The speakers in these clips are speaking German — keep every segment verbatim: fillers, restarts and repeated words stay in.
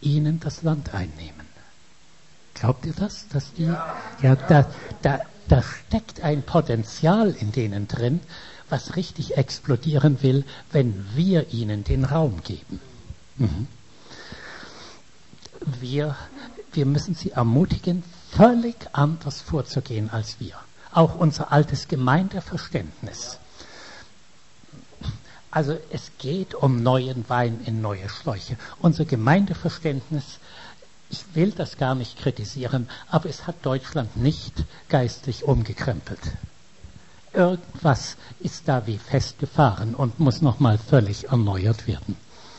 ihnen das Land einnehmen. Glaubt ihr das? Dass die, ja, da, da, da steckt ein Potenzial in denen drin, was richtig explodieren will, wenn wir ihnen den Raum geben. Mhm. Wir, wir müssen sie ermutigen, völlig anders vorzugehen als wir. Auch unser altes Gemeindeverständnis. Also es geht um neuen Wein in neue Schläuche. Unser Gemeindeverständnis, ich will das gar nicht kritisieren, aber es hat Deutschland nicht geistlich umgekrempelt. Irgendwas ist da wie festgefahren und muss nochmal völlig erneuert werden.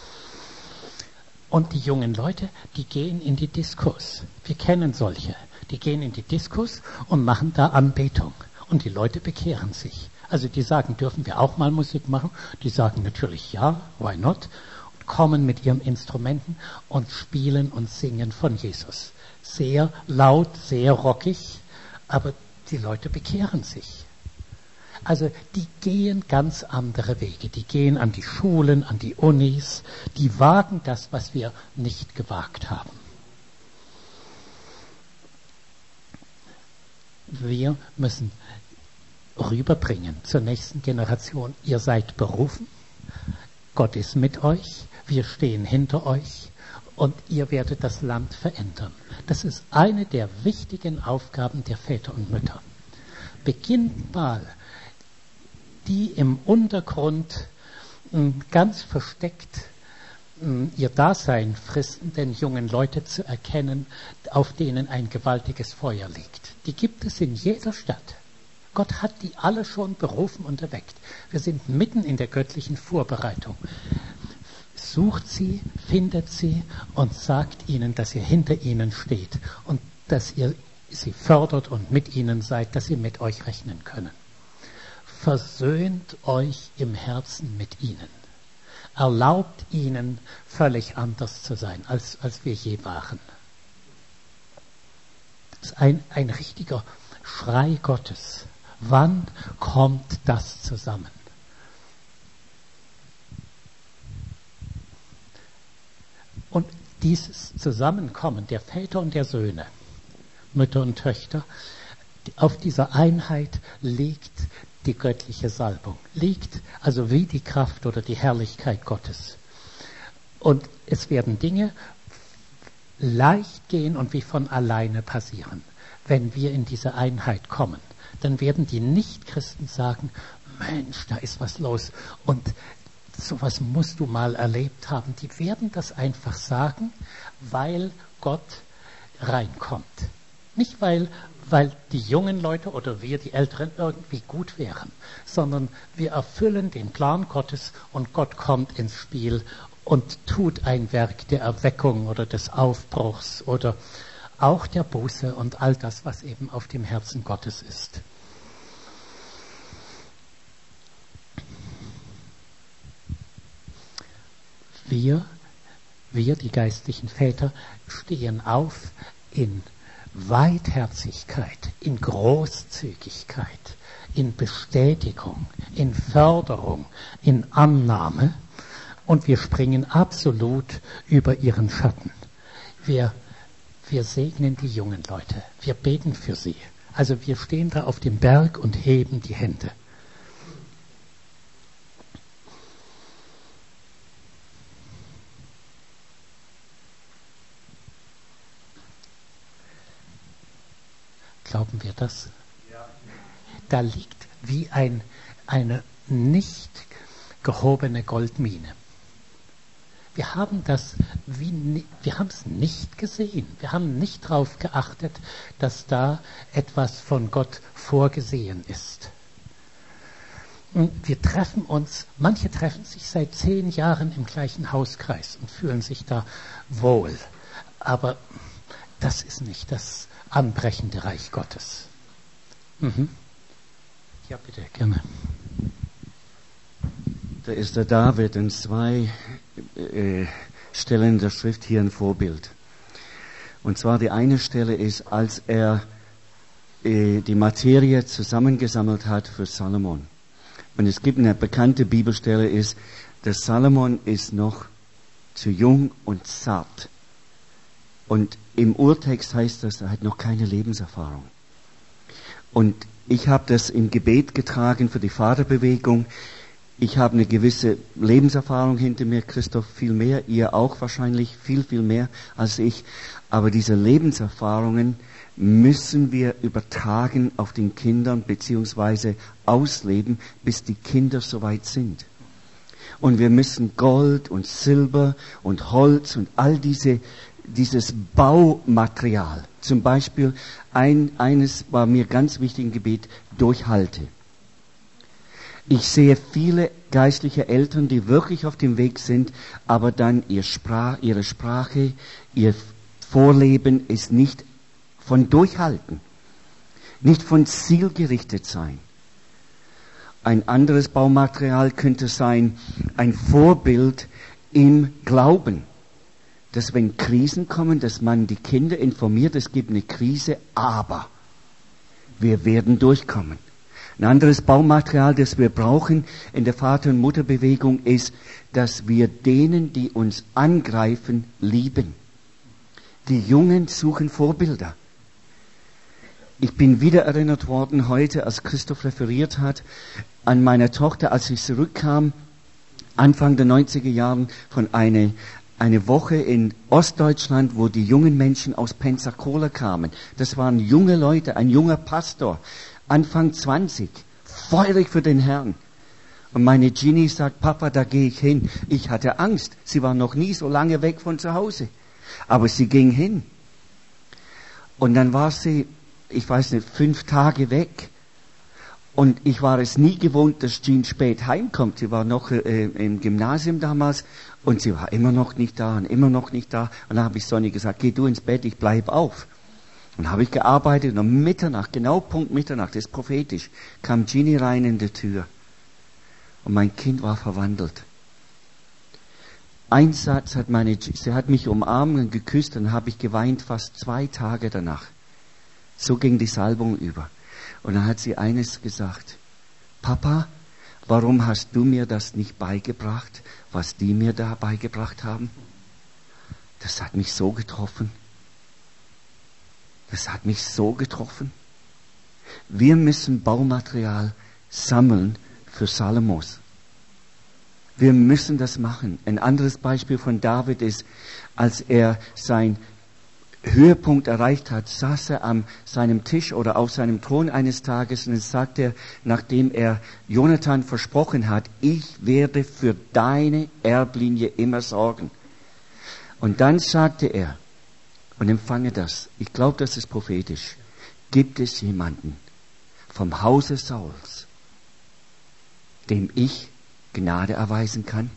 Und die jungen Leute, die gehen in die Diskos. Wir kennen solche. Die gehen in die Diskos und machen da Anbetung. Und die Leute bekehren sich. Also die sagen, dürfen wir auch mal Musik machen? Die sagen natürlich ja, why not? Und kommen mit ihren Instrumenten und spielen und singen von Jesus. Sehr laut, sehr rockig, aber die Leute bekehren sich. Also die gehen ganz andere Wege. Die gehen an die Schulen, an die Unis. Die wagen das, was wir nicht gewagt haben. Wir müssen rüberbringen zur nächsten Generation. Ihr seid berufen. Gott ist mit euch. Wir stehen hinter euch. Und ihr werdet das Land verändern. Das ist eine der wichtigen Aufgaben der Väter und Mütter. Beginnt mal, die im Untergrund ganz versteckt ihr Dasein fristenden jungen Leute zu erkennen, auf denen ein gewaltiges Feuer liegt. Die gibt es in jeder Stadt. Gott hat die alle schon berufen und erweckt. Wir sind mitten in der göttlichen Vorbereitung. Sucht sie, findet sie und sagt ihnen, dass ihr hinter ihnen steht und dass ihr sie fördert und mit ihnen seid, dass sie mit euch rechnen können. Versöhnt euch im Herzen mit ihnen. Erlaubt ihnen, völlig anders zu sein, als, als wir je waren. Das ist ein, ein richtiger Schrei Gottes. Wann kommt das zusammen? Und dieses Zusammenkommen der Väter und der Söhne, Mütter und Töchter, auf dieser Einheit liegt die göttliche Salbung, liegt also wie die Kraft oder die Herrlichkeit Gottes. Und es werden Dinge leicht gehen und wie von alleine passieren. Wenn wir in diese Einheit kommen, dann werden die Nichtchristen sagen, Mensch, da ist was los und sowas musst du mal erlebt haben. Die werden das einfach sagen, weil Gott reinkommt. Nicht weil, weil die jungen Leute oder wir, die Älteren, irgendwie gut wären, sondern wir erfüllen den Plan Gottes und Gott kommt ins Spiel und tut ein Werk der Erweckung oder des Aufbruchs oder auch der Buße und all das, was eben auf dem Herzen Gottes ist. Wir, wir, die geistlichen Väter, stehen auf in Weitherzigkeit, in Großzügigkeit, in Bestätigung, in Förderung, in Annahme und wir springen absolut über ihren Schatten. Wir, wir segnen die jungen Leute, wir beten für sie. Also wir stehen da auf dem Berg und heben die Hände. Glauben wir das? Ja. Da liegt wie ein, eine nicht gehobene Goldmine. Wir haben das, wie, wir haben es nicht gesehen. Wir haben nicht darauf geachtet, dass da etwas von Gott vorgesehen ist. Und wir treffen uns, manche treffen sich seit zehn Jahren im gleichen Hauskreis und fühlen sich da wohl. Aber das ist nicht das anbrechende Reich Gottes. Mhm. Ja, bitte, gerne. Da ist der David in zwei äh, Stellen der Schrift hier ein Vorbild. Und zwar die eine Stelle ist, als er äh, die Materie zusammengesammelt hat für Salomon. Und es gibt eine bekannte Bibelstelle, ist, dass Salomon ist noch zu jung und zart Und im Urtext heißt das, er hat noch keine Lebenserfahrung. Und ich habe das im Gebet getragen für die Vaterbewegung. Ich habe eine gewisse Lebenserfahrung hinter mir, Christoph viel mehr, ihr auch wahrscheinlich viel, viel mehr als ich. Aber diese Lebenserfahrungen müssen wir übertragen auf den Kindern beziehungsweise ausleben, bis die Kinder soweit sind. Und wir müssen Gold und Silber und Holz und all diese dieses Baumaterial, zum Beispiel ein, eines war mir ganz wichtig im Gebet, Durchhalte. Ich sehe viele geistliche Eltern, die wirklich auf dem Weg sind, aber dann ihr Sprach, ihre Sprache, ihr Vorleben ist nicht von Durchhalten, nicht von zielgerichtet sein. Ein anderes Baumaterial könnte sein, ein Vorbild im Glauben. Dass wenn Krisen kommen, dass man die Kinder informiert, es gibt eine Krise, aber wir werden durchkommen. Ein anderes Baumaterial, das wir brauchen in der Vater- und Mutterbewegung, ist, dass wir denen, die uns angreifen, lieben. Die Jungen suchen Vorbilder. Ich bin wieder erinnert worden heute, als Christoph referiert hat, an meine Tochter, als ich zurückkam, Anfang der neunziger Jahren, von einer Eine Woche in Ostdeutschland, wo die jungen Menschen aus Pensacola kamen. Das waren junge Leute, ein junger Pastor, Anfang zwanzig, feurig für den Herrn. Und meine Ginny sagt, Papa, da gehe ich hin. Ich hatte Angst. Sie war noch nie so lange weg von zu Hause. Aber sie ging hin. Und dann war sie, ich weiß nicht, fünf Tage weg. Und ich war es nie gewohnt, dass Jean spät heimkommt. Sie war noch äh, im Gymnasium damals und sie war immer noch nicht da und immer noch nicht da. Und dann habe ich Sonny gesagt, geh du ins Bett, ich bleib auf. Und dann habe ich gearbeitet und um Mitternacht, genau Punkt Mitternacht, das ist prophetisch, kam Ginny rein in die Tür. Und mein Kind war verwandelt. Ein Satz hat meine, sie hat mich umarmt und geküsst und dann habe ich geweint fast zwei Tage danach. So ging die Salbung über. Und dann hat sie eines gesagt, Papa, warum hast du mir das nicht beigebracht, was die mir da beigebracht haben? Das hat mich so getroffen. Das hat mich so getroffen. Wir müssen Baumaterial sammeln für Salomos. Wir müssen das machen. Ein anderes Beispiel von David ist, als er sein Höhepunkt erreicht hat, saß er an seinem Tisch oder auf seinem Thron eines Tages und dann sagt er, nachdem er Jonathan versprochen hat, ich werde für deine Erblinie immer sorgen. Und dann sagte er, und empfange das, ich glaube, das ist prophetisch, gibt es jemanden vom Hause Sauls, dem ich Gnade erweisen kann?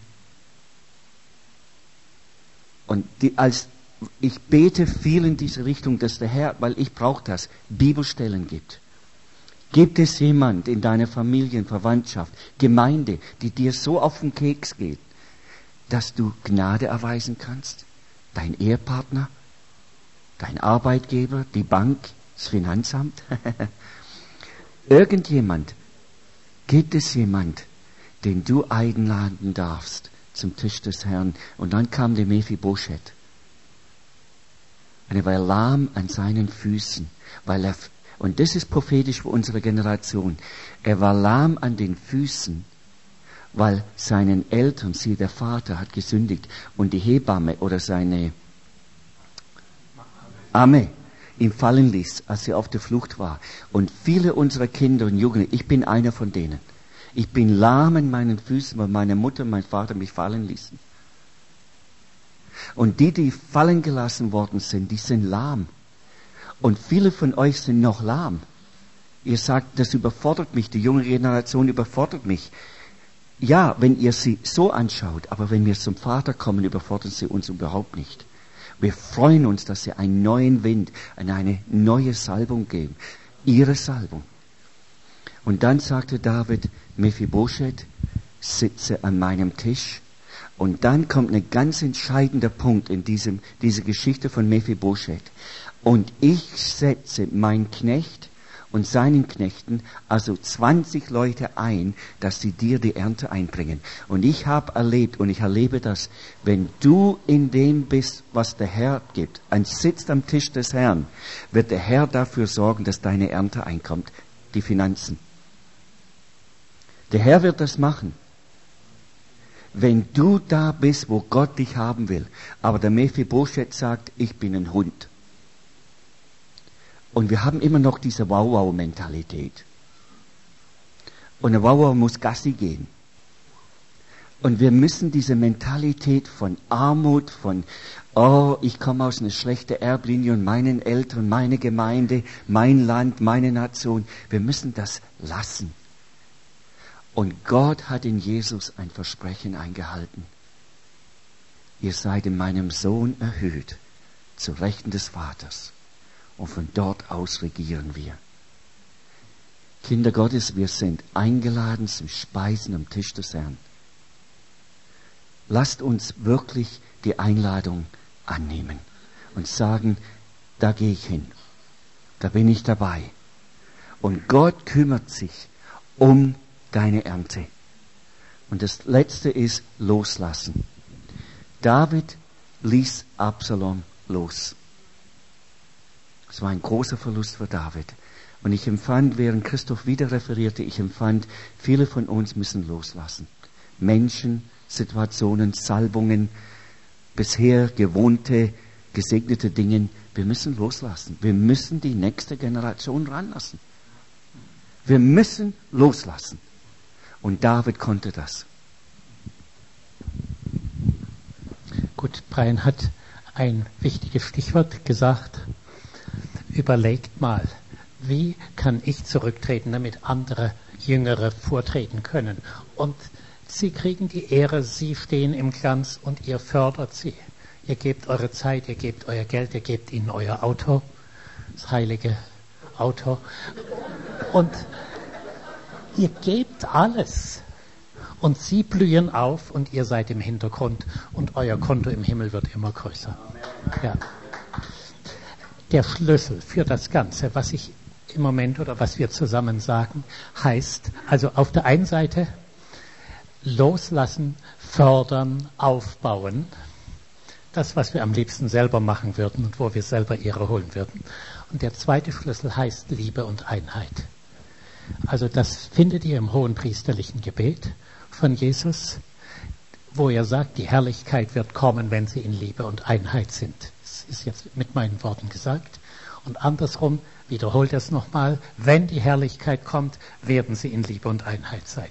Und die, als ich bete viel in diese Richtung, dass der Herr, weil ich brauche das, Bibelstellen gibt. Gibt es jemand in deiner Familie, Verwandtschaft, Gemeinde, die dir so auf den Keks geht, dass du Gnade erweisen kannst? Dein Ehepartner? Dein Arbeitgeber? Die Bank? Das Finanzamt? Irgendjemand? Gibt es jemand, den du einladen darfst zum Tisch des Herrn? Und dann kam der Mephibosheth. Und er war lahm an seinen Füßen, weil er, und das ist prophetisch für unsere Generation, er war lahm an den Füßen, weil seinen Eltern, sie, der Vater, hat gesündigt und die Hebamme oder seine Amme ihn fallen ließ, als er auf der Flucht war. Und viele unserer Kinder und Jugendliche, ich bin einer von denen. Ich bin lahm an meinen Füßen, weil meine Mutter und mein Vater mich fallen ließen. Und die, die fallen gelassen worden sind, die sind lahm. Und viele von euch sind noch lahm. Ihr sagt, das überfordert mich, die junge Generation überfordert mich. Ja, wenn ihr sie so anschaut, aber wenn wir zum Vater kommen, überfordern sie uns überhaupt nicht. Wir freuen uns, dass sie einen neuen Wind, eine neue Salbung geben. Ihre Salbung. Und dann sagte David, Mephibosheth, sitze an meinem Tisch. Und dann kommt ein ganz entscheidender Punkt in diesem, dieser Geschichte von Mephibosheth. Und ich setze mein Knecht und seinen Knechten, also zwanzig Leute ein, dass sie dir die Ernte einbringen. Und ich habe erlebt und ich erlebe das, wenn du in dem bist, was der Herr gibt, ein Sitz am Tisch des Herrn, wird der Herr dafür sorgen, dass deine Ernte einkommt, die Finanzen. Der Herr wird das machen. Wenn du da bist, wo Gott dich haben will. Aber der Mephibosheth sagt, ich bin ein Hund. Und wir haben immer noch diese Wow-Wow-Mentalität. Und der Wow-Wow muss Gassi gehen. Und wir müssen diese Mentalität von Armut, von, oh, ich komme aus einer schlechten Erblinie und meinen Eltern, meine Gemeinde, mein Land, meine Nation, wir müssen das lassen. Und Gott hat in Jesus ein Versprechen eingehalten. Ihr seid in meinem Sohn erhöht, zu Rechten des Vaters. Und von dort aus regieren wir. Kinder Gottes, wir sind eingeladen zum Speisen am Tisch des Herrn. Lasst uns wirklich die Einladung annehmen und sagen, da gehe ich hin. Da bin ich dabei. Und Gott kümmert sich um deine Ernte. Und das Letzte ist loslassen. David ließ Absalom los. Es war ein großer Verlust für David. Und ich empfand, während Christoph wieder referierte, ich empfand, viele von uns müssen loslassen. Menschen, Situationen, Salbungen, bisher gewohnte, gesegnete Dinge, wir müssen loslassen. Wir müssen die nächste Generation ranlassen. Wir müssen loslassen. Und David konnte das. Gut, Brian hat ein wichtiges Stichwort gesagt. Überlegt mal, wie kann ich zurücktreten, damit andere Jüngere vortreten können? Und sie kriegen die Ehre, sie stehen im Glanz und ihr fördert sie. Ihr gebt eure Zeit, ihr gebt euer Geld, ihr gebt ihnen euer Auto, das heilige Auto. Und ihr gebt alles. Und sie blühen auf und ihr seid im Hintergrund und euer Konto im Himmel wird immer größer. Ja. Der Schlüssel für das Ganze, was ich im Moment oder was wir zusammen sagen, heißt also auf der einen Seite loslassen, fördern, aufbauen. Das, was wir am liebsten selber machen würden und wo wir selber Ehre holen würden. Und der zweite Schlüssel heißt Liebe und Einheit. Also das findet ihr im hohenpriesterlichen Gebet von Jesus, wo er sagt, die Herrlichkeit wird kommen, wenn sie in Liebe und Einheit sind. Das ist jetzt mit meinen Worten gesagt. Und andersrum wiederholt er es nochmal, wenn die Herrlichkeit kommt, werden sie in Liebe und Einheit sein.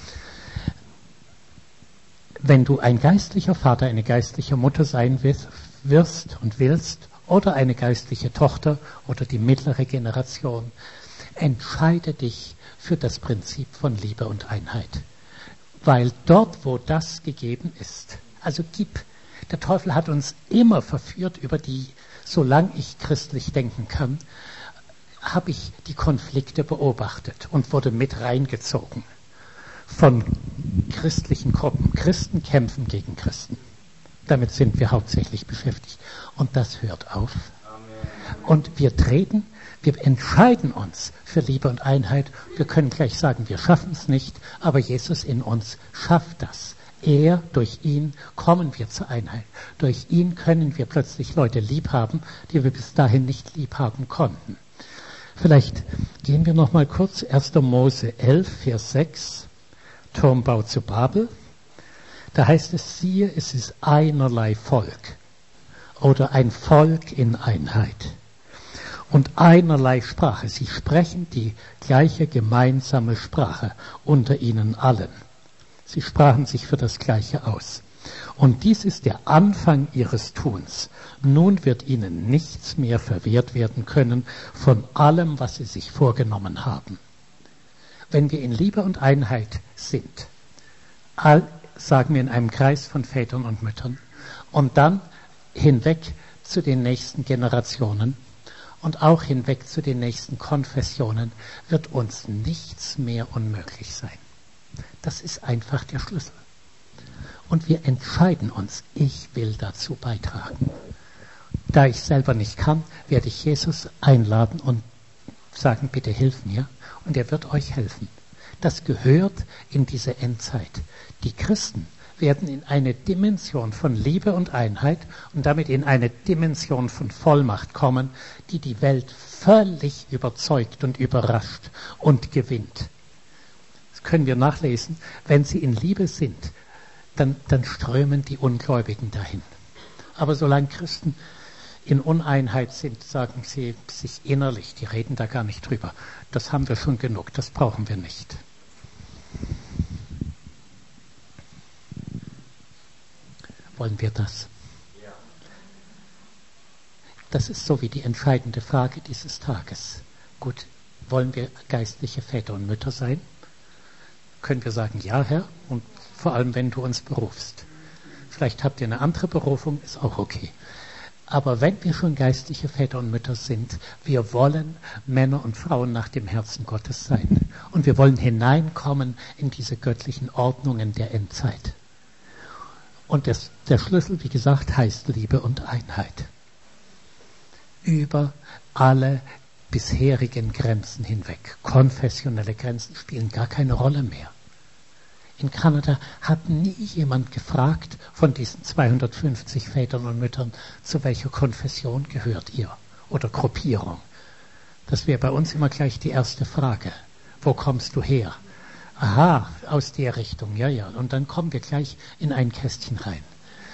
Wenn du ein geistlicher Vater, eine geistliche Mutter sein wirst und willst, oder eine geistliche Tochter oder die mittlere Generation, entscheide dich für das Prinzip von Liebe und Einheit. Weil dort, wo das gegeben ist, also gib, der Teufel hat uns immer verführt über die, solange ich christlich denken kann, habe ich die Konflikte beobachtet und wurde mit reingezogen von christlichen Gruppen. Christen kämpfen gegen Christen. Damit sind wir hauptsächlich beschäftigt. Und das hört auf. Amen. Und wir treten, wir entscheiden uns für Liebe und Einheit. Wir können gleich sagen, wir schaffen es nicht, aber Jesus in uns schafft das. Er, durch ihn kommen wir zur Einheit. Durch ihn können wir plötzlich Leute lieb haben, die wir bis dahin nicht lieb haben konnten. Vielleicht gehen wir noch mal kurz, erster Mose elf, Vers sechs, Turmbau zu Babel. Da heißt es, siehe, es ist einerlei Volk oder ein Volk in Einheit und einerlei Sprache. Sie sprechen die gleiche gemeinsame Sprache unter ihnen allen. Sie sprachen sich für das Gleiche aus. Und dies ist der Anfang ihres Tuns. Nun wird ihnen nichts mehr verwehrt werden können von allem, was sie sich vorgenommen haben. Wenn wir in Liebe und Einheit sind, all, sagen wir in einem Kreis von Vätern und Müttern, und dann hinweg zu den nächsten Generationen und auch hinweg zu den nächsten Konfessionen, wird uns nichts mehr unmöglich sein. Das ist einfach der Schlüssel. Und wir entscheiden uns, ich will dazu beitragen. Da ich selber nicht kann, werde ich Jesus einladen und sagen, bitte hilf mir, und er wird euch helfen. Das gehört in diese Endzeit. Die Christen werden in eine Dimension von Liebe und Einheit und damit in eine Dimension von Vollmacht kommen, die die Welt völlig überzeugt und überrascht und gewinnt. Das können wir nachlesen. Wenn sie in Liebe sind, dann, dann strömen die Ungläubigen dahin. Aber solange Christen in Uneinheit sind, sagen sie sich innerlich, die reden da gar nicht drüber. Das haben wir schon genug, das brauchen wir nicht. Wollen wir das? Das ist so wie die entscheidende Frage dieses Tages. Gut, wollen wir geistliche Väter und Mütter sein? Können wir sagen, ja, Herr, und vor allem, wenn du uns berufst. Vielleicht habt ihr eine andere Berufung, ist auch okay. Aber wenn wir schon geistliche Väter und Mütter sind, wir wollen Männer und Frauen nach dem Herzen Gottes sein. Und wir wollen hineinkommen in diese göttlichen Ordnungen der Endzeit. Und das, der Schlüssel, wie gesagt, heißt Liebe und Einheit. Über alle bisherigen Grenzen hinweg. Konfessionelle Grenzen spielen gar keine Rolle mehr. In Kanada hat nie jemand gefragt von diesen zweihundertfünfzig Vätern und Müttern, zu welcher Konfession gehört ihr oder Gruppierung. Das wäre bei uns immer gleich die erste Frage. Wo kommst du her? Aha, aus der Richtung, ja, ja. Und dann kommen wir gleich in ein Kästchen rein.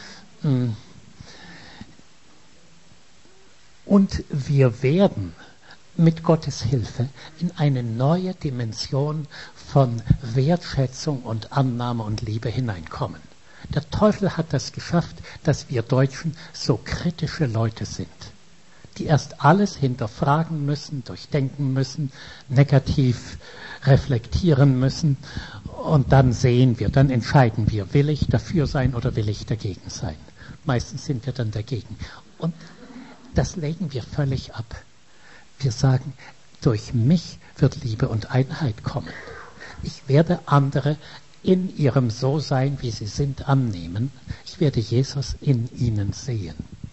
Und wir werden mit Gottes Hilfe in eine neue Dimension von Wertschätzung und Annahme und Liebe hineinkommen. Der Teufel hat das geschafft, dass wir Deutschen so kritische Leute sind, die erst alles hinterfragen müssen, durchdenken müssen, negativ reflektieren müssen und dann sehen wir, dann entscheiden wir, will ich dafür sein oder will ich dagegen sein. Meistens sind wir dann dagegen. Und das legen wir völlig ab. Wir sagen, durch mich wird Liebe und Einheit kommen. Ich werde andere in ihrem So-Sein, wie sie sind, annehmen. Ich werde Jesus in ihnen sehen.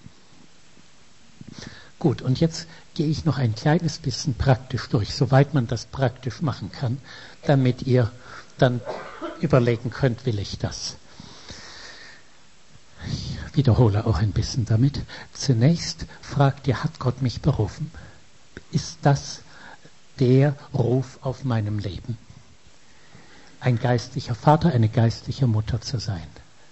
Gut, und jetzt gehe ich noch ein kleines bisschen praktisch durch, soweit man das praktisch machen kann, damit ihr dann überlegen könnt, will ich das. Ich wiederhole auch ein bisschen damit. Zunächst fragt ihr, hat Gott mich berufen? Ist das der Ruf auf meinem Leben? Ein geistlicher Vater, eine geistliche Mutter zu sein.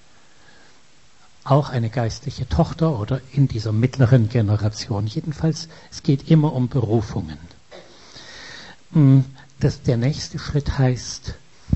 Auch eine geistliche Tochter oder in dieser mittleren Generation. Jedenfalls, es geht immer um Berufungen. Das, der nächste Schritt heißt,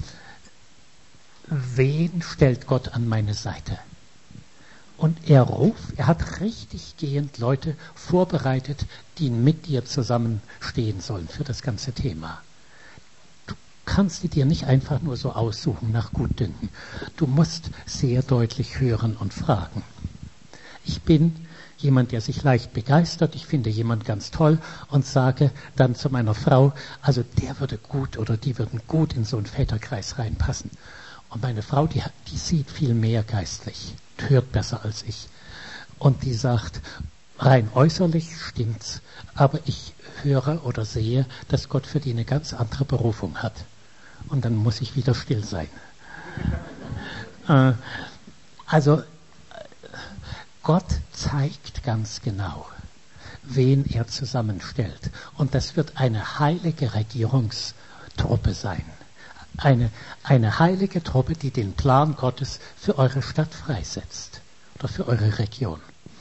wen stellt Gott an meine Seite? Und er ruft, er hat richtig gehend Leute vorbereitet, die mit dir zusammenstehen sollen für das ganze Thema. Du kannst die dir nicht einfach nur so aussuchen nach Gutdünken. Du musst sehr deutlich hören und fragen. Ich bin jemand, der sich leicht begeistert, ich finde jemand ganz toll und sage dann zu meiner Frau, also der würde gut oder die würden gut in so einen Väterkreis reinpassen. Und meine Frau, die, die sieht viel mehr geistlich, hört besser als ich. Und die sagt, rein äußerlich stimmt's, aber ich höre oder sehe, dass Gott für die eine ganz andere Berufung hat. Und dann muss ich wieder still sein. äh, also, Gott zeigt ganz genau, wen er zusammenstellt. Und das wird eine heilige Regierungstruppe sein. Eine, eine heilige Truppe, die den Plan Gottes für eure Stadt freisetzt oder für eure Region.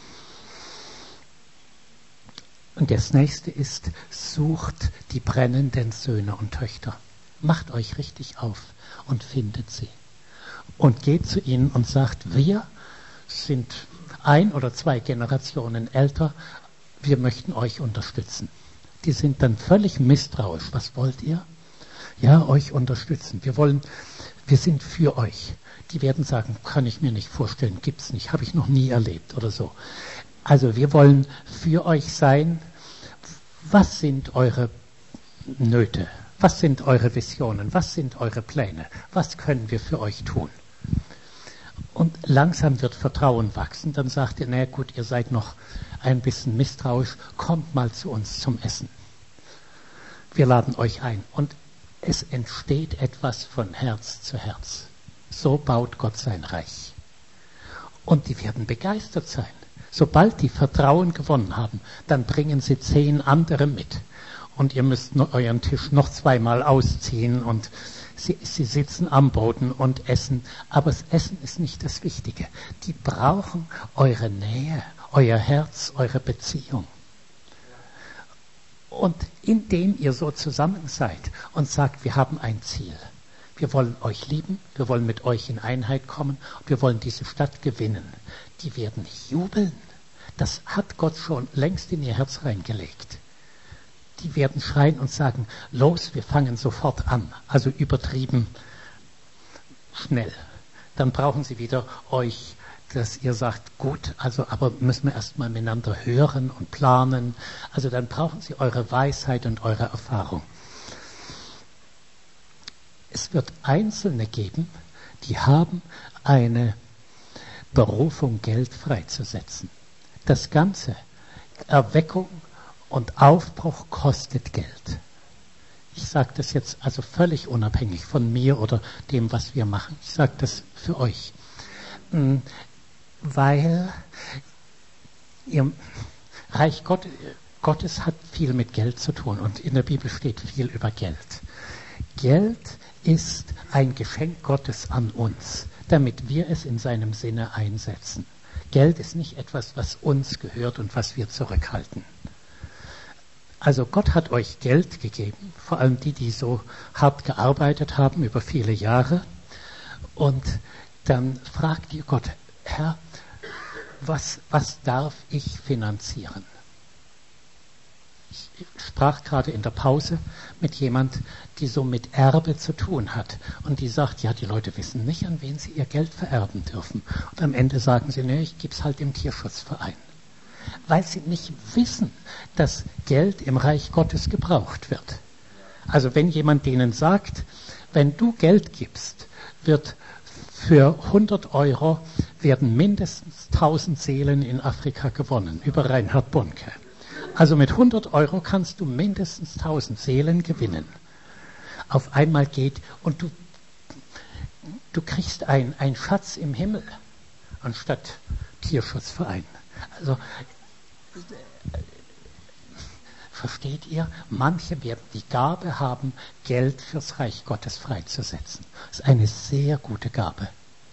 Und das nächste ist, sucht die brennenden Söhne und Töchter. Macht euch richtig auf und findet sie. Und geht zu ihnen und sagt, wir sind ein oder zwei Generationen älter, wir möchten euch unterstützen. Die sind dann völlig misstrauisch. Was wollt ihr? Ja, euch unterstützen. Wir wollen, wir sind für euch. Die werden sagen, kann ich mir nicht vorstellen, gibt's nicht, habe ich noch nie erlebt oder so. Also wir wollen für euch sein. Was sind eure Nöte? Was sind eure Visionen? Was sind eure Pläne? Was können wir für euch tun? Und langsam wird Vertrauen wachsen. Dann sagt ihr, na gut, ihr seid noch ein bisschen misstrauisch, kommt mal zu uns zum Essen. wir laden euch ein. Und es entsteht etwas von Herz zu Herz. So baut Gott sein Reich. Und die werden begeistert sein. Sobald die Vertrauen gewonnen haben, dann bringen sie zehn andere mit. Und ihr müsst nur euren Tisch noch zweimal ausziehen und sie, sie sitzen am Boden und essen. Aber das Essen ist nicht das Wichtige. Die brauchen eure Nähe, euer Herz, eure Beziehung. Und indem ihr so zusammen seid und sagt, wir haben ein Ziel. Wir wollen euch lieben, wir wollen mit euch in Einheit kommen, wir wollen diese Stadt gewinnen. Die werden jubeln. Das hat Gott schon längst in ihr Herz reingelegt. Die werden schreien und sagen, los, wir fangen sofort an. Also übertrieben schnell. Dann brauchen sie wieder euch, dass ihr sagt, gut, also aber müssen wir erstmal miteinander hören und planen. Also dann brauchen sie eure Weisheit und eure Erfahrung. Es wird Einzelne geben, die haben eine Berufung, Geld freizusetzen. Das Ganze, Erweckung und Aufbruch kostet Geld. Ich sage das jetzt also völlig unabhängig von mir oder dem, was wir machen. Ich sage das für euch. Weil ihr Reich Gott, Gottes hat viel mit Geld zu tun und in der Bibel steht viel über Geld. Geld ist ein Geschenk Gottes an uns, damit wir es in seinem Sinne einsetzen. Geld ist nicht etwas, was uns gehört und was wir zurückhalten. Also Gott hat euch Geld gegeben, vor allem die, die so hart gearbeitet haben über viele Jahre. Und dann fragt ihr Gott, Herr, was, was darf ich finanzieren? Ich sprach gerade in der Pause mit jemand, die so mit Erbe zu tun hat. Und die sagt, ja, die Leute wissen nicht, an wen sie ihr Geld vererben dürfen. Und am Ende sagen sie, nee, ich gebe es halt dem Tierschutzverein. Weil sie nicht wissen, dass Geld im Reich Gottes gebraucht wird. Also wenn jemand denen sagt, wenn du Geld gibst, wird für hundert Euro werden mindestens tausend Seelen in Afrika gewonnen, über Reinhard Bonke. Also mit hundert Euro kannst du mindestens tausend Seelen gewinnen. Auf einmal geht und du, du kriegst ein, ein Schatz im Himmel anstatt Tierschutzverein. Also versteht ihr? Manche werden die Gabe haben, Geld fürs Reich Gottes freizusetzen. Das ist eine sehr gute Gabe.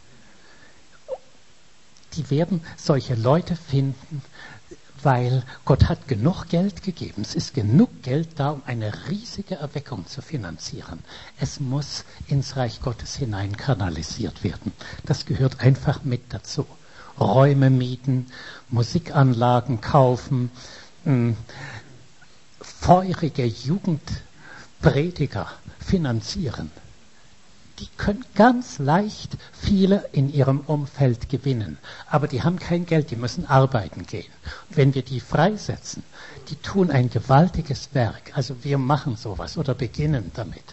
Die werden solche Leute finden, weil Gott hat genug Geld gegeben. Es ist genug Geld da, um eine riesige Erweckung zu finanzieren. Es muss ins Reich Gottes hinein kanalisiert werden. Das gehört einfach mit dazu. Räume mieten, Musikanlagen kaufen, mh, feurige Jugendprediger finanzieren. Die können ganz leicht viele in ihrem Umfeld gewinnen. Aber die haben kein Geld, die müssen arbeiten gehen. Und wenn wir die freisetzen, die tun ein gewaltiges Werk. Also wir machen sowas oder beginnen damit.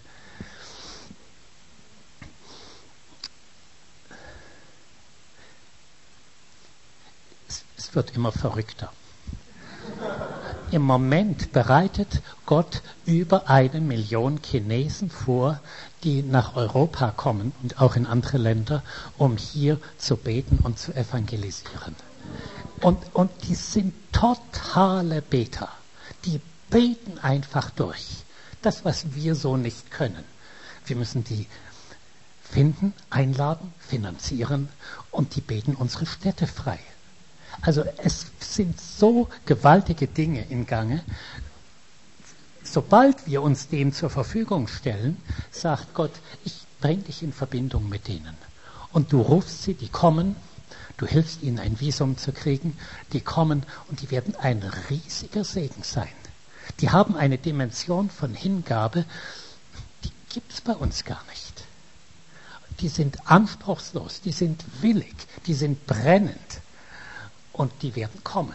Es, es wird immer verrückter. Im Moment bereitet Gott über eine Million Chinesen vor, die nach Europa kommen und auch in andere Länder, um hier zu beten und zu evangelisieren. Und, und die sind totale Beter. Die beten einfach durch. Das, was wir so nicht können. Wir müssen die finden, einladen, finanzieren und die beten unsere Städte frei. Also es sind so gewaltige Dinge in Gange. Sobald wir uns dem zur Verfügung stellen, sagt Gott, ich bringe dich in Verbindung mit denen. Und du rufst sie, die kommen, du hilfst ihnen ein Visum zu kriegen, die kommen und die werden ein riesiger Segen sein. Die haben eine Dimension von Hingabe, die gibt es bei uns gar nicht. Die sind anspruchslos, die sind willig, die sind brennend. Und die werden kommen.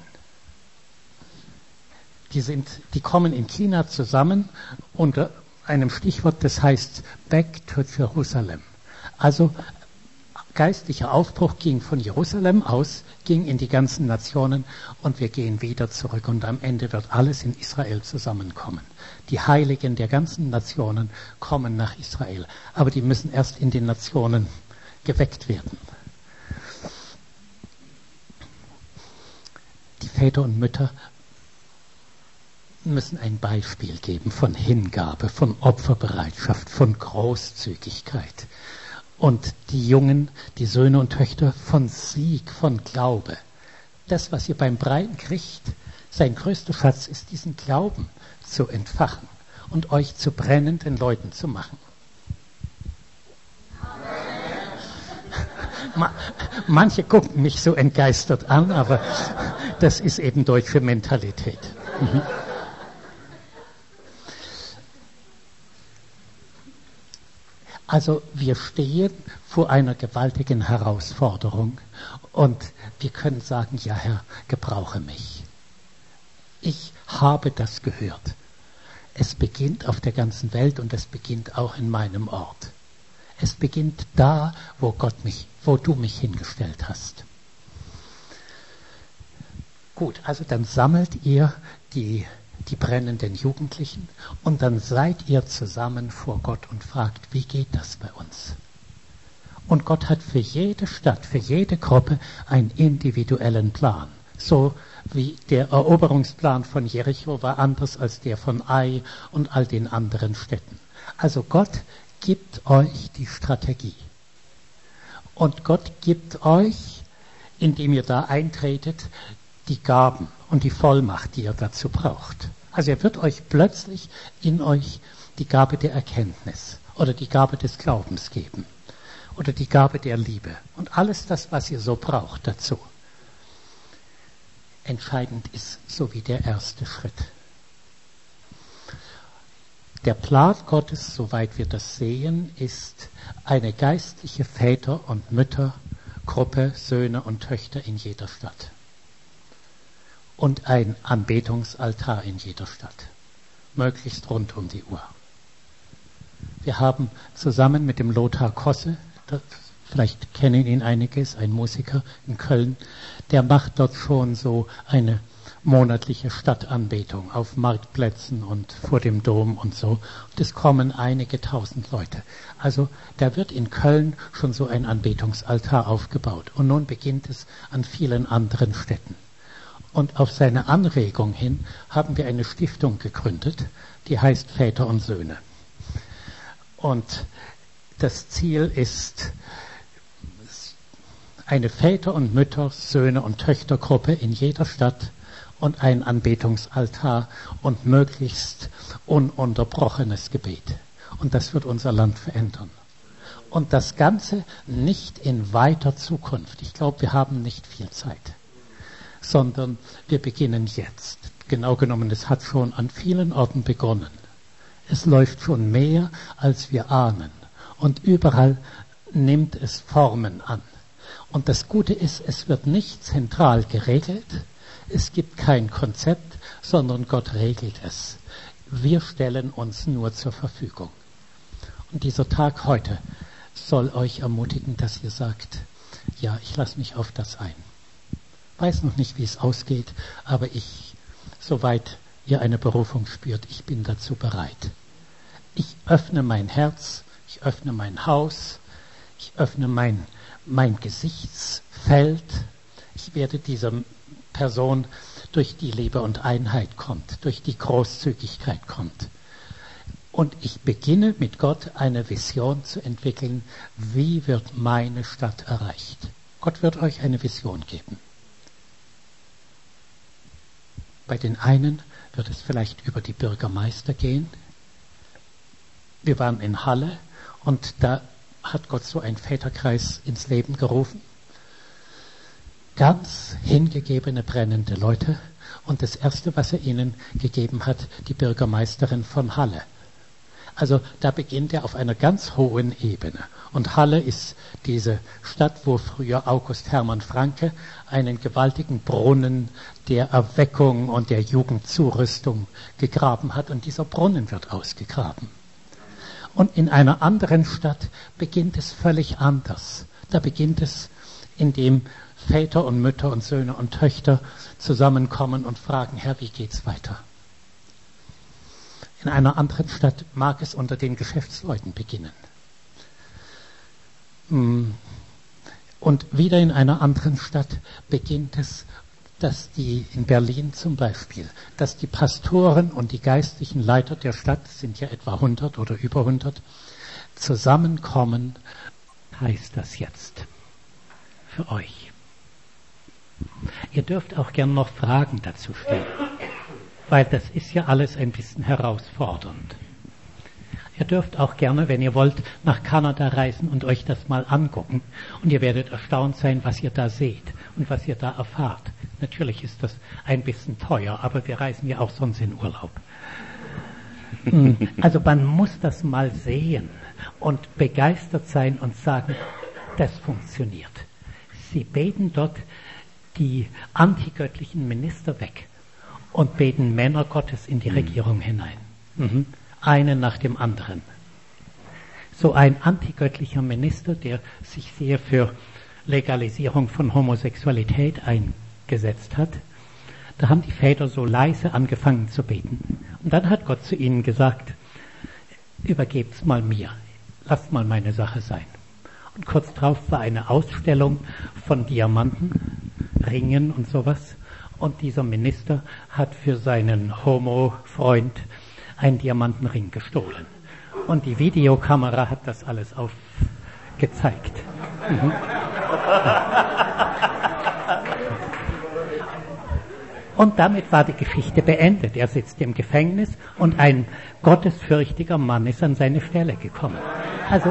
Die, sind, die kommen in China zusammen unter einem Stichwort, das heißt Back to Jerusalem. Also geistliche Aufbruch ging von Jerusalem aus, ging in die ganzen Nationen und wir gehen wieder zurück und am Ende wird alles in Israel zusammenkommen. Die Heiligen der ganzen Nationen kommen nach Israel, aber die müssen erst in den Nationen geweckt werden. Die Väter und Mütter müssen ein Beispiel geben von Hingabe, von Opferbereitschaft, von Großzügigkeit. Und die Jungen, die Söhne und Töchter von Sieg, von Glaube. Das, was ihr beim Breiten kriegt, sein größter Schatz ist, diesen Glauben zu entfachen und euch zu brennenden Leuten zu machen. Manche gucken mich so entgeistert an, aber das ist eben deutsche Mentalität. Mhm. Also wir stehen vor einer gewaltigen Herausforderung und wir können sagen, ja Herr, gebrauche mich. Ich habe das gehört. Es beginnt auf der ganzen Welt und es beginnt auch in meinem Ort. Es beginnt da, wo Gott mich, wo du mich hingestellt hast. Gut, also dann sammelt ihr die, die brennenden Jugendlichen und dann seid ihr zusammen vor Gott und fragt, wie geht das bei uns? Und Gott hat für jede Stadt, für jede Gruppe einen individuellen Plan. So wie der Eroberungsplan von Jericho war anders als der von Ai und all den anderen Städten. Also Gott gibt euch die Strategie. Und Gott gibt euch, indem ihr da eintretet, die Gaben und die Vollmacht, die ihr dazu braucht. Also er wird euch plötzlich in euch die Gabe der Erkenntnis oder die Gabe des Glaubens geben oder die Gabe der Liebe und alles das, was ihr so braucht dazu. Entscheidend ist so wie der erste Schritt. Der Plan Gottes, soweit wir das sehen, ist eine geistliche Väter- und Müttergruppe, Söhne und Töchter in jeder Stadt. Und ein Anbetungsaltar in jeder Stadt. Möglichst rund um die Uhr. Wir haben zusammen mit dem Lothar Kosse, das, vielleicht kennen ihn einige, ist ein Musiker in Köln, der macht dort schon so eine monatliche Stadtanbetung auf Marktplätzen und vor dem Dom und so. Und es kommen einige tausend Leute. Also da wird in Köln schon so ein Anbetungsaltar aufgebaut. Und nun beginnt es an vielen anderen Städten. Und auf seine Anregung hin haben wir eine Stiftung gegründet, die heißt Väter und Söhne. Und das Ziel ist eine Väter- und Mütter-, Söhne- und Töchtergruppe in jeder Stadt und ein Anbetungsaltar und möglichst ununterbrochenes Gebet. Und das wird unser Land verändern. Und das Ganze nicht in weiter Zukunft. Ich glaube, wir haben nicht viel Zeit. Sondern wir beginnen jetzt. Genau genommen, es hat schon an vielen Orten begonnen. Es läuft schon mehr, als wir ahnen. Und überall nimmt es Formen an. Und das Gute ist, es wird nicht zentral geregelt. Es gibt kein Konzept, sondern Gott regelt es. Wir stellen uns nur zur Verfügung. Und dieser Tag heute soll euch ermutigen, dass ihr sagt, ja, ich lasse mich auf das ein. Weiß noch nicht, wie es ausgeht, aber ich, soweit ihr eine Berufung spürt, ich bin dazu bereit. Ich öffne mein Herz, ich öffne mein Haus, ich öffne mein, mein Gesichtsfeld. Ich werde dieser Person durch die Liebe und Einheit kommt, durch die Großzügigkeit kommt. Und ich beginne mit Gott eine Vision zu entwickeln, wie wird meine Stadt erreicht. Gott wird euch eine Vision geben. Bei den einen wird es vielleicht über die Bürgermeister gehen. Wir waren in Halle und da hat Gott so einen Väterkreis ins Leben gerufen. Ganz hingegebene, brennende Leute. Und das Erste, was er ihnen gegeben hat, die Bürgermeisterin von Halle. Also da beginnt er auf einer ganz hohen Ebene. Und Halle ist diese Stadt, wo früher August Hermann Francke einen gewaltigen Brunnen der Erweckung und der Jugendzurüstung gegraben hat. Und dieser Brunnen wird ausgegraben. Und in einer anderen Stadt beginnt es völlig anders. Da beginnt es, indem Väter und Mütter und Söhne und Töchter zusammenkommen und fragen, Herr, wie geht's weiter? In einer anderen Stadt mag es unter den Geschäftsleuten beginnen. Und wieder in einer anderen Stadt beginnt es, dass die, in Berlin zum Beispiel, dass die Pastoren und die geistlichen Leiter der Stadt, sind ja etwa hundert oder über hundert, zusammenkommen. Heißt das jetzt für euch? Ihr dürft auch gern noch Fragen dazu stellen, weil das ist ja alles ein bisschen herausfordernd. Ihr dürft auch gerne, wenn ihr wollt, nach Kanada reisen und euch das mal angucken. Und ihr werdet erstaunt sein, was ihr da seht und was ihr da erfahrt. Natürlich ist das ein bisschen teuer, aber wir reisen ja auch sonst in Urlaub. Also man muss das mal sehen und begeistert sein und sagen, das funktioniert. Sie beten dort die antigöttlichen Minister weg und beten Männer Gottes in die Regierung hinein. Mhm. Einen nach dem anderen. So ein antigöttlicher Minister, der sich sehr für Legalisierung von Homosexualität eingesetzt hat, da haben die Väter so leise angefangen zu beten. Und dann hat Gott zu ihnen gesagt, übergebt's mal mir, lasst mal meine Sache sein. Und kurz darauf war eine Ausstellung von Diamanten, Ringen und sowas. Und dieser Minister hat für seinen Homo-Freund einen Diamantenring gestohlen. Und die Videokamera hat das alles aufgezeigt. Mhm. Und damit war die Geschichte beendet. Er sitzt im Gefängnis und ein gottesfürchtiger Mann ist an seine Stelle gekommen. Also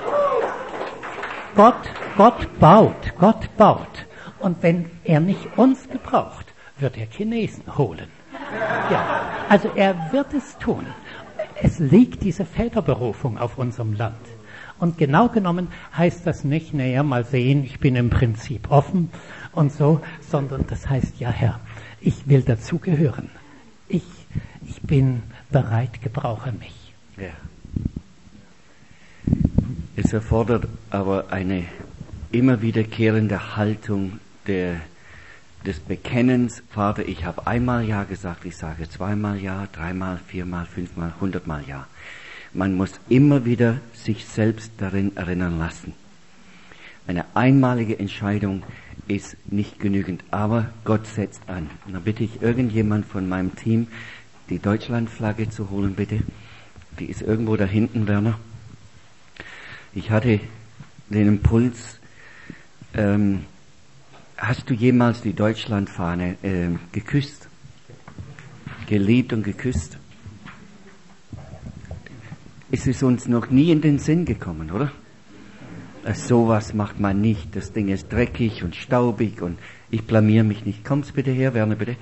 Gott, Gott baut, Gott baut. Und wenn er nicht uns gebraucht, wird er Chinesen holen. Ja, also er wird es tun. Es liegt diese Väterberufung auf unserem Land. Und genau genommen heißt das nicht, naja, mal sehen, ich bin im Prinzip offen und so, sondern das heißt, ja Herr, ich will dazugehören. Ich, ich bin bereit, gebrauche mich. Ja. Es erfordert aber eine immer wiederkehrende Haltung der des Bekennens, Vater, ich habe einmal Ja gesagt, ich sage zweimal Ja, dreimal, viermal, fünfmal, hundertmal Ja. Man muss immer wieder sich selbst darin erinnern lassen. Eine einmalige Entscheidung ist nicht genügend, aber Gott setzt an. Und dann bitte ich irgendjemand von meinem Team, die Deutschlandflagge zu holen, bitte. Die ist irgendwo da hinten, Werner. Ich hatte den Impuls, ähm, hast du jemals die Deutschlandfahne äh, geküsst? Geliebt und geküsst? Es ist uns noch nie in den Sinn gekommen, oder? Äh, sowas macht man nicht. Das Ding ist dreckig und staubig und ich blamier mich nicht. Kommst bitte her, Werner, bitte.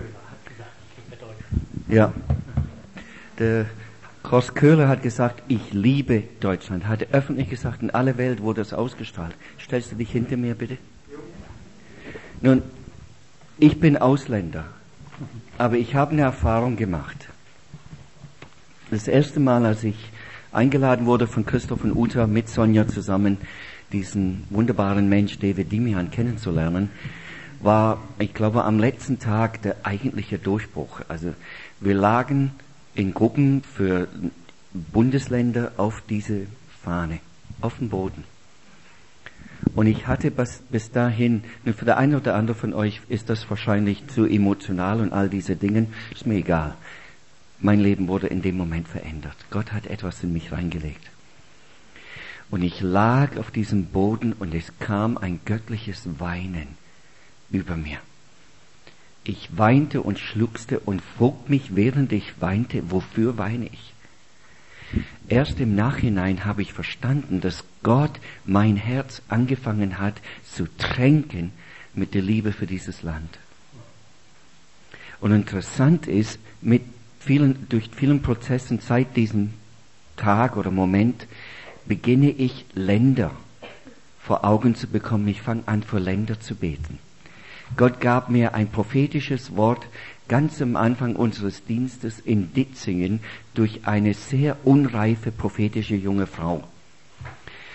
Ja. Der Horst Köhler hat gesagt, ich liebe Deutschland. Hat er öffentlich gesagt, in aller Welt wurde das ausgestrahlt. Stellst du dich hinter mir, bitte? Nun, ich bin Ausländer, aber ich habe eine Erfahrung gemacht. Das erste Mal, als ich eingeladen wurde von Christoph und Uta mit Sonja zusammen, diesen wunderbaren Mensch David Dimian kennenzulernen, war, ich glaube, am letzten Tag der eigentliche Durchbruch. Also wir lagen in Gruppen für Bundesländer auf diese Fahne, auf dem Boden. Und ich hatte bis, bis dahin, nur für der eine oder andere von euch ist das wahrscheinlich zu emotional und all diese Dinge, ist mir egal. Mein Leben wurde in dem Moment verändert. Gott hat etwas in mich reingelegt. Und ich lag auf diesem Boden und es kam ein göttliches Weinen über mir. Ich weinte und schluchzte und frug mich, während ich weinte, wofür weine ich? Erst im Nachhinein habe ich verstanden, dass Gott mein Herz angefangen hat zu tränken mit der Liebe für dieses Land. Und interessant ist, mit vielen, durch vielen Prozessen seit diesem Tag oder Moment beginne ich Länder vor Augen zu bekommen. Ich fange an, für Länder zu beten. Gott gab mir ein prophetisches Wort ganz am Anfang unseres Dienstes in Ditzingen durch eine sehr unreife prophetische junge Frau.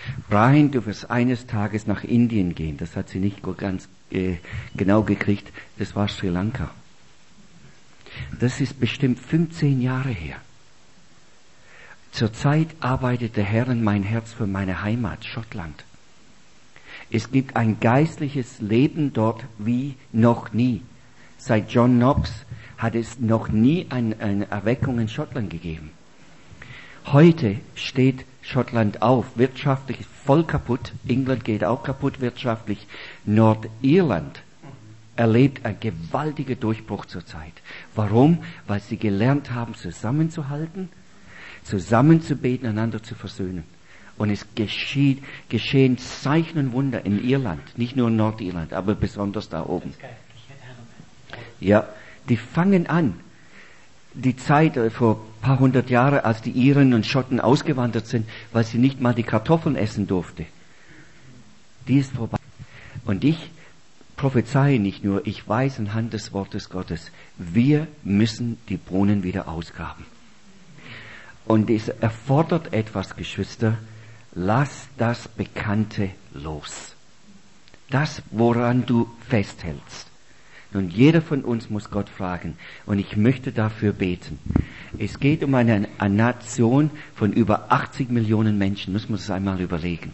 Brian, du wirst eines Tages nach Indien gehen. Das hat sie nicht ganz äh, genau gekriegt. Das war Sri Lanka. Das ist bestimmt fünfzehn Jahre her. Zurzeit arbeitet der Herr in mein Herz für meine Heimat, Schottland. Es gibt ein geistliches Leben dort wie noch nie. Seit John Knox hat es noch nie ein, eine Erweckung in Schottland gegeben. Heute steht Schottland auf, wirtschaftlich voll kaputt. England geht auch kaputt wirtschaftlich. Nordirland erlebt einen gewaltigen Durchbruch zurzeit. Warum? Weil sie gelernt haben, zusammenzuhalten, zusammenzubeten, einander zu versöhnen. Und es geschieht, geschehen Zeichen und Wunder in Irland, nicht nur in Nordirland, aber besonders da oben. Ja, die fangen an. Die Zeit äh, vor ein paar hundert Jahren, als die Iren und Schotten ausgewandert sind, weil sie nicht mal die Kartoffeln essen durfte, die ist vorbei. Und ich prophezeie nicht nur, ich weiß anhand des Wortes Gottes, wir müssen die Brunnen wieder ausgraben. Und es erfordert etwas, Geschwister, lass das Bekannte los. Das, woran du festhältst. Und jeder von uns muss Gott fragen. Und ich möchte dafür beten. Es geht um eine, eine Nation von über achtzig Millionen Menschen. Muss man es einmal überlegen.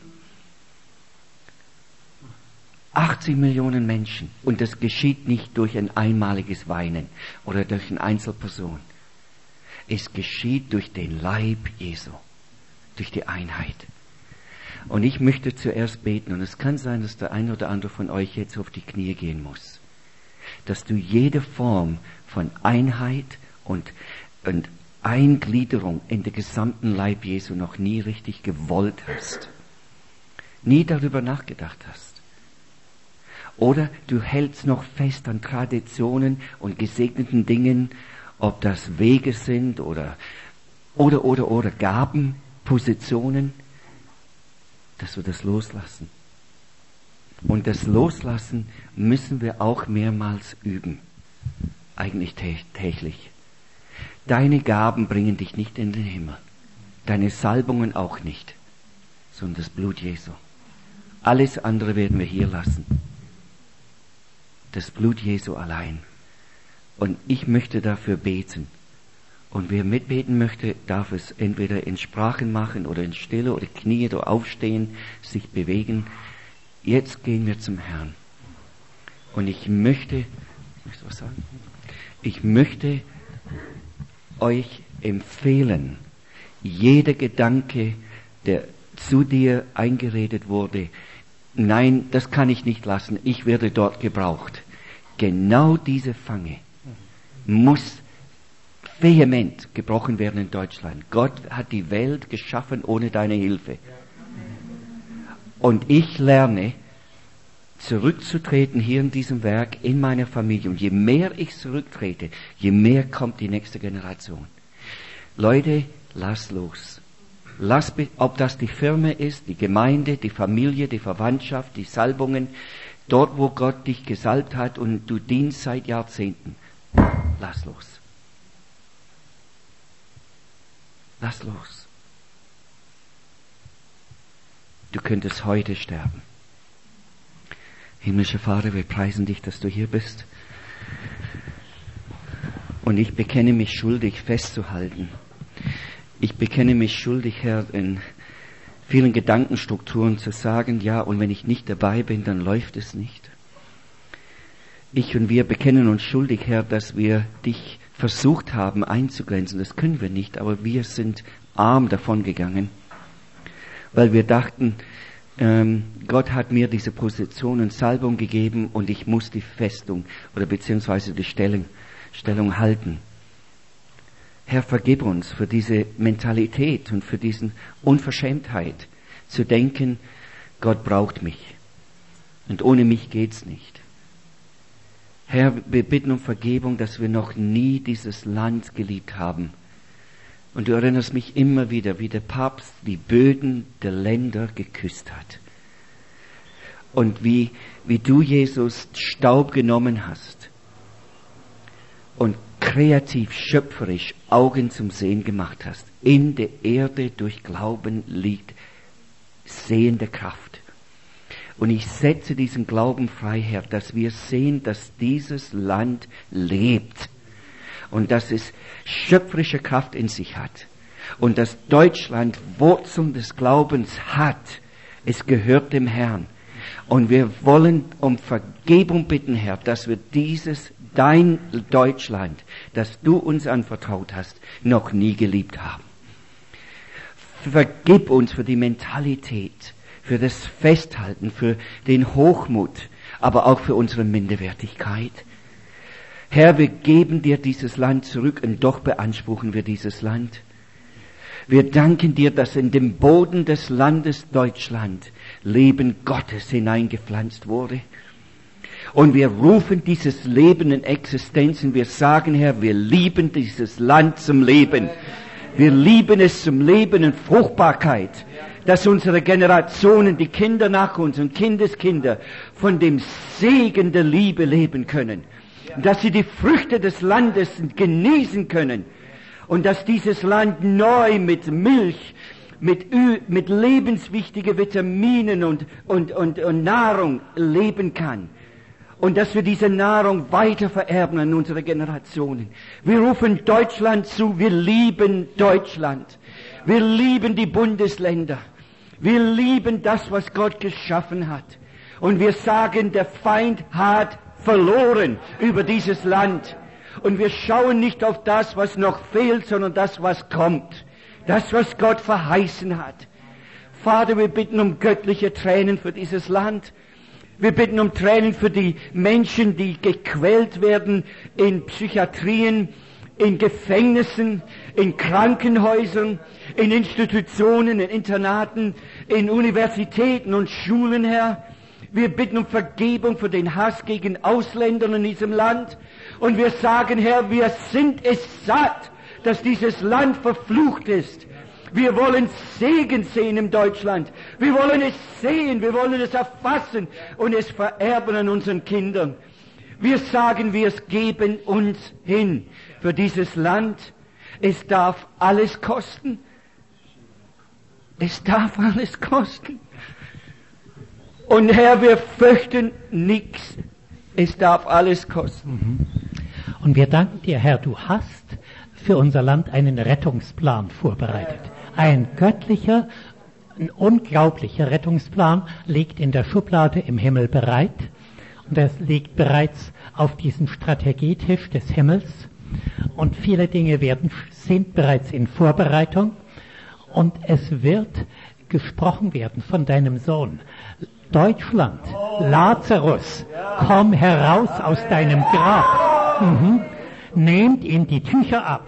achtzig Millionen Menschen. Und das geschieht nicht durch ein einmaliges Weinen oder durch eine Einzelperson. Es geschieht durch den Leib Jesu. Durch die Einheit. Und ich möchte zuerst beten. Und es kann sein, dass der eine oder andere von euch jetzt auf die Knie gehen muss. Dass du jede Form von Einheit und, und Eingliederung in den gesamten Leib Jesu noch nie richtig gewollt hast. Nie darüber nachgedacht hast. Oder du hältst noch fest an Traditionen und gesegneten Dingen, ob das Wege sind oder, oder, oder, oder Gaben, Positionen, dass wir das loslassen. Und das Loslassen müssen wir auch mehrmals üben. Eigentlich täglich. Deine Gaben bringen dich nicht in den Himmel. Deine Salbungen auch nicht. Sondern das Blut Jesu. Alles andere werden wir hier lassen. Das Blut Jesu allein. Und ich möchte dafür beten. Und wer mitbeten möchte, darf es entweder in Sprachen machen oder in Stille oder Knie oder aufstehen, sich bewegen. Jetzt gehen wir zum Herrn. Und ich möchte, möchtest du was sagen? Ich möchte euch empfehlen, jeder Gedanke, der zu dir eingeredet wurde, nein, das kann ich nicht lassen, ich werde dort gebraucht. Genau diese Fange muss vehement gebrochen werden in Deutschland. Gott hat die Welt geschaffen ohne deine Hilfe. Und ich lerne, zurückzutreten hier in diesem Werk, in meiner Familie. Und je mehr ich zurücktrete, je mehr kommt die nächste Generation. Leute, lass los. Lass, ob das die Firma ist, die Gemeinde, die Familie, die Verwandtschaft, die Salbungen, dort, wo Gott dich gesalbt hat und du dienst seit Jahrzehnten. Lass los. Lass los. Du könntest heute sterben. Himmlischer Vater, wir preisen dich, dass du hier bist. Und ich bekenne mich schuldig, festzuhalten. Ich bekenne mich schuldig, Herr, in vielen Gedankenstrukturen zu sagen, ja, und wenn ich nicht dabei bin, dann läuft es nicht. Ich und wir bekennen uns schuldig, Herr, dass wir dich versucht haben einzugrenzen. Das können wir nicht, aber wir sind arm davon gegangen. Weil wir dachten, ähm, Gott hat mir diese Position und Salbung gegeben und ich muss die Festung oder beziehungsweise die Stellung, Stellung halten. Herr, vergib uns für diese Mentalität und für diese Unverschämtheit, zu denken, Gott braucht mich und ohne mich geht's nicht. Herr, wir bitten um Vergebung, dass wir noch nie dieses Land geliebt haben. Und du erinnerst mich immer wieder, wie der Papst die Böden der Länder geküsst hat. Und wie, wie du, Jesus, Staub genommen hast und kreativ, schöpferisch Augen zum Sehen gemacht hast. In der Erde durch Glauben liegt sehende Kraft. Und ich setze diesen Glauben frei, Herr, dass wir sehen, dass dieses Land lebt und dass es schöpferische Kraft in sich hat und dass Deutschland Wurzeln des Glaubens hat. Es gehört dem Herrn. Und wir wollen um Vergebung bitten, Herr, dass wir dieses, dein Deutschland, das du uns anvertraut hast, noch nie geliebt haben. Vergib uns für die Mentalität, für das Festhalten, für den Hochmut, aber auch für unsere Minderwertigkeit. Herr, wir geben dir dieses Land zurück und doch beanspruchen wir dieses Land. Wir danken dir, dass in dem Boden des Landes Deutschland Leben Gottes hineingepflanzt wurde. Und wir rufen dieses Leben in Existenz und wir sagen, Herr, wir lieben dieses Land zum Leben. Wir lieben es zum Leben in Fruchtbarkeit, dass unsere Generationen, die Kinder nach uns und Kindeskinder von dem Segen der Liebe leben können. Dass sie die Früchte des Landes genießen können. Und dass dieses Land neu mit Milch, mit, Ö, mit lebenswichtigen Vitaminen und, und, und, und Nahrung leben kann. Und dass wir diese Nahrung weiter vererben an unsere Generationen. Wir rufen Deutschland zu, wir lieben Deutschland. Wir lieben die Bundesländer. Wir lieben das, was Gott geschaffen hat. Und wir sagen, der Feind hat verloren über dieses Land. Und wir schauen nicht auf das, was noch fehlt, sondern das, was kommt. Das, was Gott verheißen hat. Vater, wir bitten um göttliche Tränen für dieses Land. Wir bitten um Tränen für die Menschen, die gequält werden in Psychiatrien, in Gefängnissen, in Krankenhäusern, in Institutionen, in Internaten, in Universitäten und Schulen, Herr. Wir bitten um Vergebung für den Hass gegen Ausländer in diesem Land. Und wir sagen, Herr, wir sind es satt, dass dieses Land verflucht ist. Wir wollen Segen sehen in Deutschland. Wir wollen es sehen, wir wollen es erfassen und es vererben an unseren Kindern. Wir sagen, wir geben uns hin für dieses Land. Es darf alles kosten. Es darf alles kosten. Und Herr, wir fürchten nichts. Es darf alles kosten. Und wir danken dir, Herr, du hast für unser Land einen Rettungsplan vorbereitet. Ein göttlicher, ein unglaublicher Rettungsplan liegt in der Schublade im Himmel bereit. Und es liegt bereits auf diesem Strategietisch des Himmels. Und viele Dinge werden, sind bereits in Vorbereitung. Und es wird gesprochen werden von deinem Sohn. Deutschland, Lazarus, komm heraus aus deinem Grab. Mhm. Nehmt ihm die Tücher ab.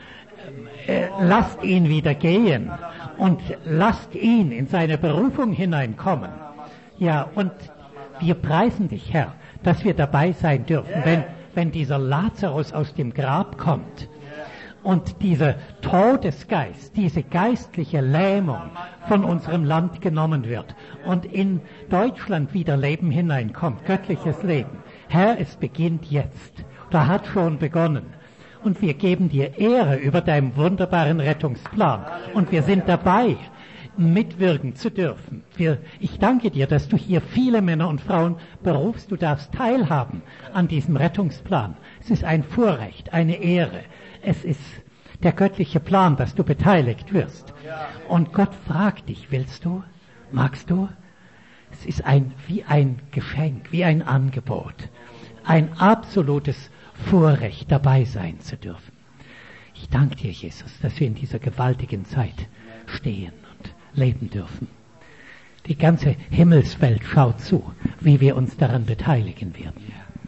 Äh, lasst ihn wieder gehen. Und lasst ihn in seine Berufung hineinkommen. Ja, und wir preisen dich, Herr, dass wir dabei sein dürfen, wenn, wenn dieser Lazarus aus dem Grab kommt. Und dieser Todesgeist, diese geistliche Lähmung von unserem Land genommen wird und in Deutschland wieder Leben hineinkommt, göttliches Leben. Herr, es beginnt jetzt. Da hat schon begonnen. Und wir geben dir Ehre über deinen wunderbaren Rettungsplan. Und wir sind dabei, mitwirken zu dürfen. Wir, ich danke dir, dass du hier viele Männer und Frauen berufst. Du darfst teilhaben an diesem Rettungsplan. Es ist ein Vorrecht, eine Ehre. Es ist der göttliche Plan, dass du beteiligt wirst. Und Gott fragt dich, willst du? Magst du? Es ist ein, wie ein Geschenk, wie ein Angebot. Ein absolutes Vorrecht, dabei sein zu dürfen. Ich danke dir, Jesus, dass wir in dieser gewaltigen Zeit stehen und leben dürfen. Die ganze Himmelswelt schaut zu, wie wir uns daran beteiligen werden.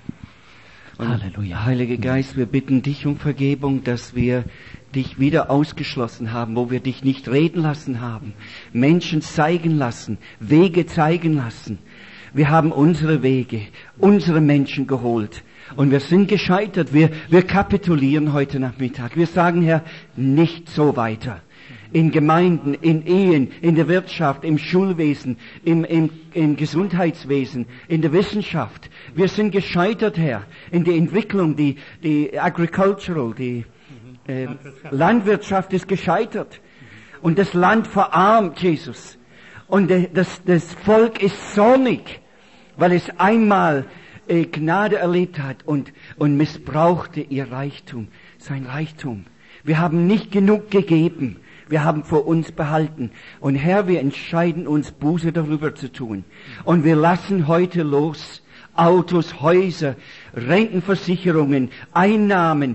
Und Halleluja. Heiliger Geist, wir bitten dich um Vergebung, dass wir dich wieder ausgeschlossen haben, wo wir dich nicht reden lassen haben, Menschen zeigen lassen, Wege zeigen lassen. Wir haben unsere Wege, unsere Menschen geholt und wir sind gescheitert. Wir, wir kapitulieren heute Nachmittag. Wir sagen, Herr, nicht so weiter. In Gemeinden, in Ehen, in der Wirtschaft, im Schulwesen, im, im, im Gesundheitswesen, in der Wissenschaft. Wir sind gescheitert, Herr, in der Entwicklung, die, die Agricultural, die äh, Landwirtschaft ist gescheitert. Und das Land verarmt, Jesus. Und das, das Volk ist zornig, weil es einmal äh, Gnade erlebt hat und, und missbrauchte ihr Reichtum, sein Reichtum. Wir haben nicht genug gegeben. Wir haben vor uns behalten. Und Herr, wir entscheiden uns, Buße darüber zu tun. Und wir lassen heute los. Autos, Häuser, Rentenversicherungen, Einnahmen,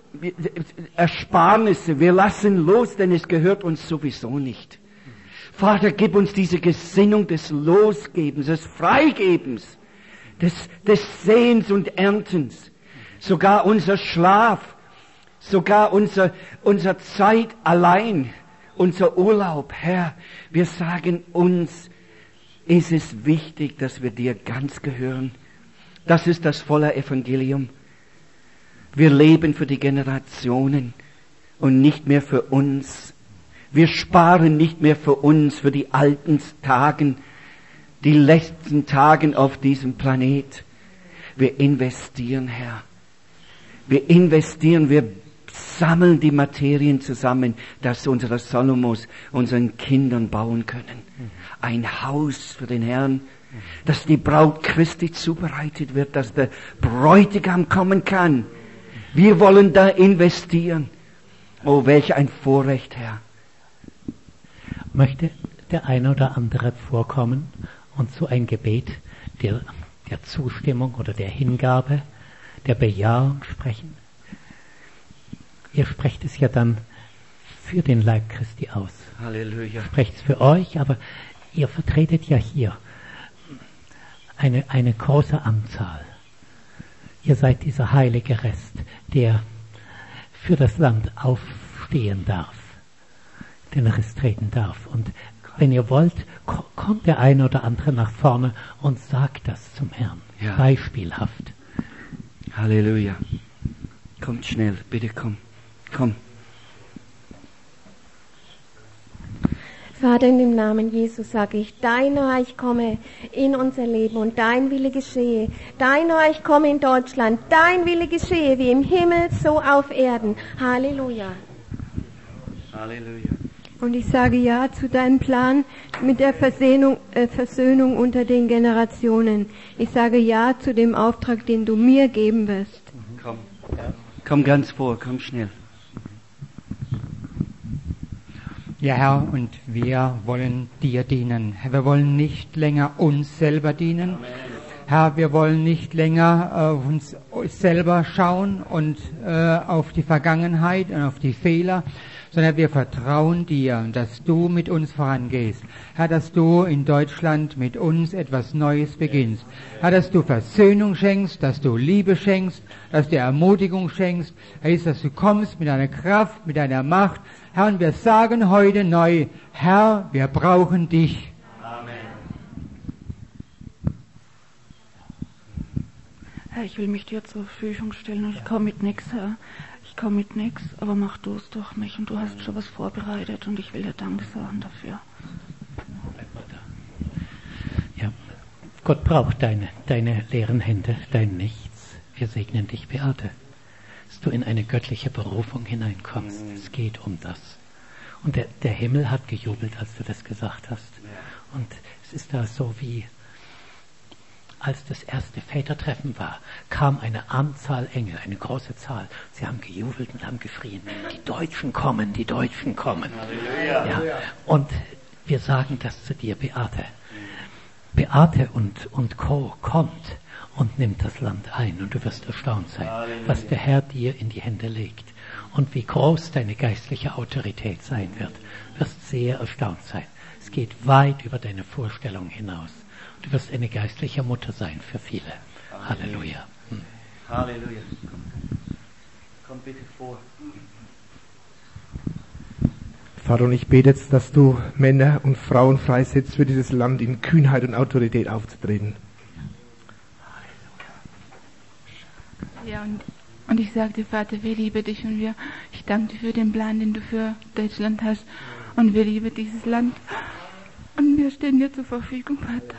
Ersparnisse. Wir lassen los, denn es gehört uns sowieso nicht. Vater, gib uns diese Gesinnung des Losgebens, des Freigebens, des, des Sehens und Erntens. Sogar unser Schlaf, sogar unser, unser Zeit allein, unser Urlaub. Herr, wir sagen uns, ist es wichtig, dass wir dir ganz gehören. Das ist das volle Evangelium. Wir leben für die Generationen und nicht mehr für uns. Wir sparen nicht mehr für uns, für die alten Tagen, die letzten Tagen auf diesem Planet. Wir investieren, Herr. Wir investieren, wir sammeln die Materien zusammen, dass unsere Salomos unseren Kindern bauen können. Ein Haus für den Herrn, dass die Braut Christi zubereitet wird, dass der Bräutigam kommen kann. Wir wollen da investieren. Oh, welch ein Vorrecht, Herr. Möchte der eine oder andere vorkommen und so ein Gebet der, der Zustimmung oder der Hingabe, der Bejahung sprechen? Ihr sprecht es ja dann für den Leib Christi aus. Halleluja. Sprecht es für euch, aber ihr vertretet ja hier eine, eine große Anzahl. Ihr seid dieser heilige Rest, der für das Land aufstehen darf, den Riss treten darf. Und wenn ihr wollt, kommt der eine oder andere nach vorne und sagt das zum Herrn. Ja. Beispielhaft. Halleluja. Kommt schnell, bitte komm. Komm. Vater, in dem Namen Jesus sage ich, dein Reich komme in unser Leben und dein Wille geschehe. Dein Reich komme in Deutschland, dein Wille geschehe, wie im Himmel, so auf Erden. Halleluja. Halleluja. Und ich sage ja zu deinem Plan mit der Versöhnung, äh, Versöhnung unter den Generationen. Ich sage ja zu dem Auftrag, den du mir geben wirst. Komm, komm ganz vor, komm schnell. Ja, Herr, und wir wollen dir dienen. Herr, wir wollen nicht länger uns selber dienen. Amen. Herr, wir wollen nicht länger auf uns selber schauen und äh, auf die Vergangenheit und auf die Fehler, sondern wir vertrauen dir, dass du mit uns vorangehst. Herr, dass du in Deutschland mit uns etwas Neues beginnst. Herr, dass du Versöhnung schenkst, dass du Liebe schenkst, dass du Ermutigung schenkst. Herr, dass du kommst mit deiner Kraft, mit deiner Macht. Herr, und wir sagen heute neu, Herr, wir brauchen dich. Amen. Herr, ich will mich dir zur Verfügung stellen und ich komme mit nichts, Herr. Ich komme mit nichts, aber mach du es durch mich und du hast schon was vorbereitet und ich will dir Dank sagen dafür. Ja, Gott braucht deine, deine leeren Hände, dein Nichts. Wir segnen dich, Beate, dass du in eine göttliche Berufung hineinkommst. Es geht um das. Und der, der Himmel hat gejubelt, als du das gesagt hast. Und es ist da so wie, als das erste Vätertreffen war, kam eine Anzahl Engel, eine große Zahl. Sie haben gejubelt und haben geschrien, die Deutschen kommen, die Deutschen kommen. Halleluja. Ja. Und wir sagen das zu dir, Beate. Beate und, und Co. kommt und nimmt das Land ein und du wirst erstaunt sein, Halleluja, was der Herr dir in die Hände legt und wie groß deine geistliche Autorität sein wird. Du wirst sehr erstaunt sein. Es geht weit über deine Vorstellung hinaus. Du wirst eine geistliche Mutter sein für viele. Halleluja. Hm. Halleluja. Komm. Komm bitte vor. Vater, und ich bete jetzt, dass du Männer und Frauen freisetzt, für dieses Land in Kühnheit und Autorität aufzutreten. Ja, und, und ich sage dir, Vater, wir lieben dich und wir, ich danke dir für den Plan, den du für Deutschland hast. Und wir lieben dieses Land. Und wir stehen dir zur Verfügung, Vater.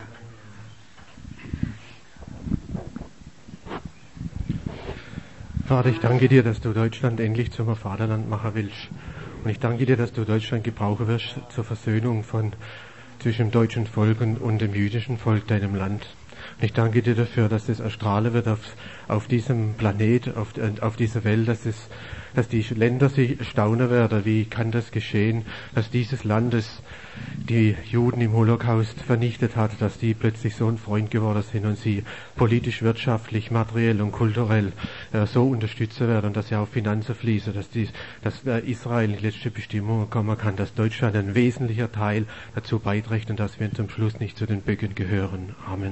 Vater, ich danke dir, dass du Deutschland endlich zum Vaterland machen willst. Und ich danke dir, dass du Deutschland gebrauchen wirst zur Versöhnung von zwischen dem deutschen Volk und, und dem jüdischen Volk, deinem Land. Und ich danke dir dafür, dass das erstrahlen wird auf, auf diesem Planet, auf, auf dieser Welt, dass es, dass die Länder sich staunen werden, wie kann das geschehen, dass dieses Land, das die Juden im Holocaust vernichtet hat, dass die plötzlich so ein Freund geworden sind und sie politisch, wirtschaftlich, materiell und kulturell äh, so unterstützen werden und dass ja auch Finanzen fließen, dass, die, dass äh, Israel in die letzte Bestimmung kommen kann, dass Deutschland ein wesentlicher Teil dazu beiträgt und dass wir zum Schluss nicht zu den Böcken gehören. Amen.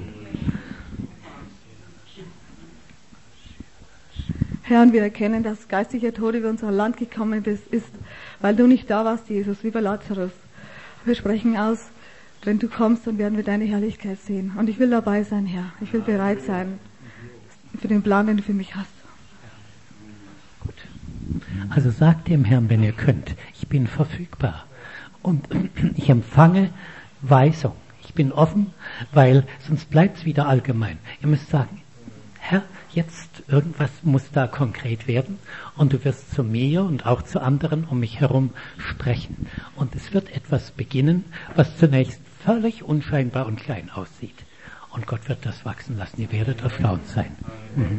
Herr, und wir erkennen, dass geistlicher Tod über unser Land gekommen ist, weil du nicht da warst, Jesus, wie bei Lazarus. Wir sprechen aus, wenn du kommst, dann werden wir deine Herrlichkeit sehen. Und ich will dabei sein, Herr. Ich will bereit sein für den Plan, den du für mich hast. Gut. Also sagt dem Herrn, wenn ihr könnt, ich bin verfügbar. Und ich empfange Weisung. Ich bin offen, weil sonst bleibt es wieder allgemein. Ihr müsst sagen, Herr, jetzt irgendwas muss da konkret werden und du wirst zu mir und auch zu anderen um mich herum sprechen. Und es wird etwas beginnen, was zunächst völlig unscheinbar und klein aussieht. Und Gott wird das wachsen lassen. Ihr werdet erstaunt sein. Mhm.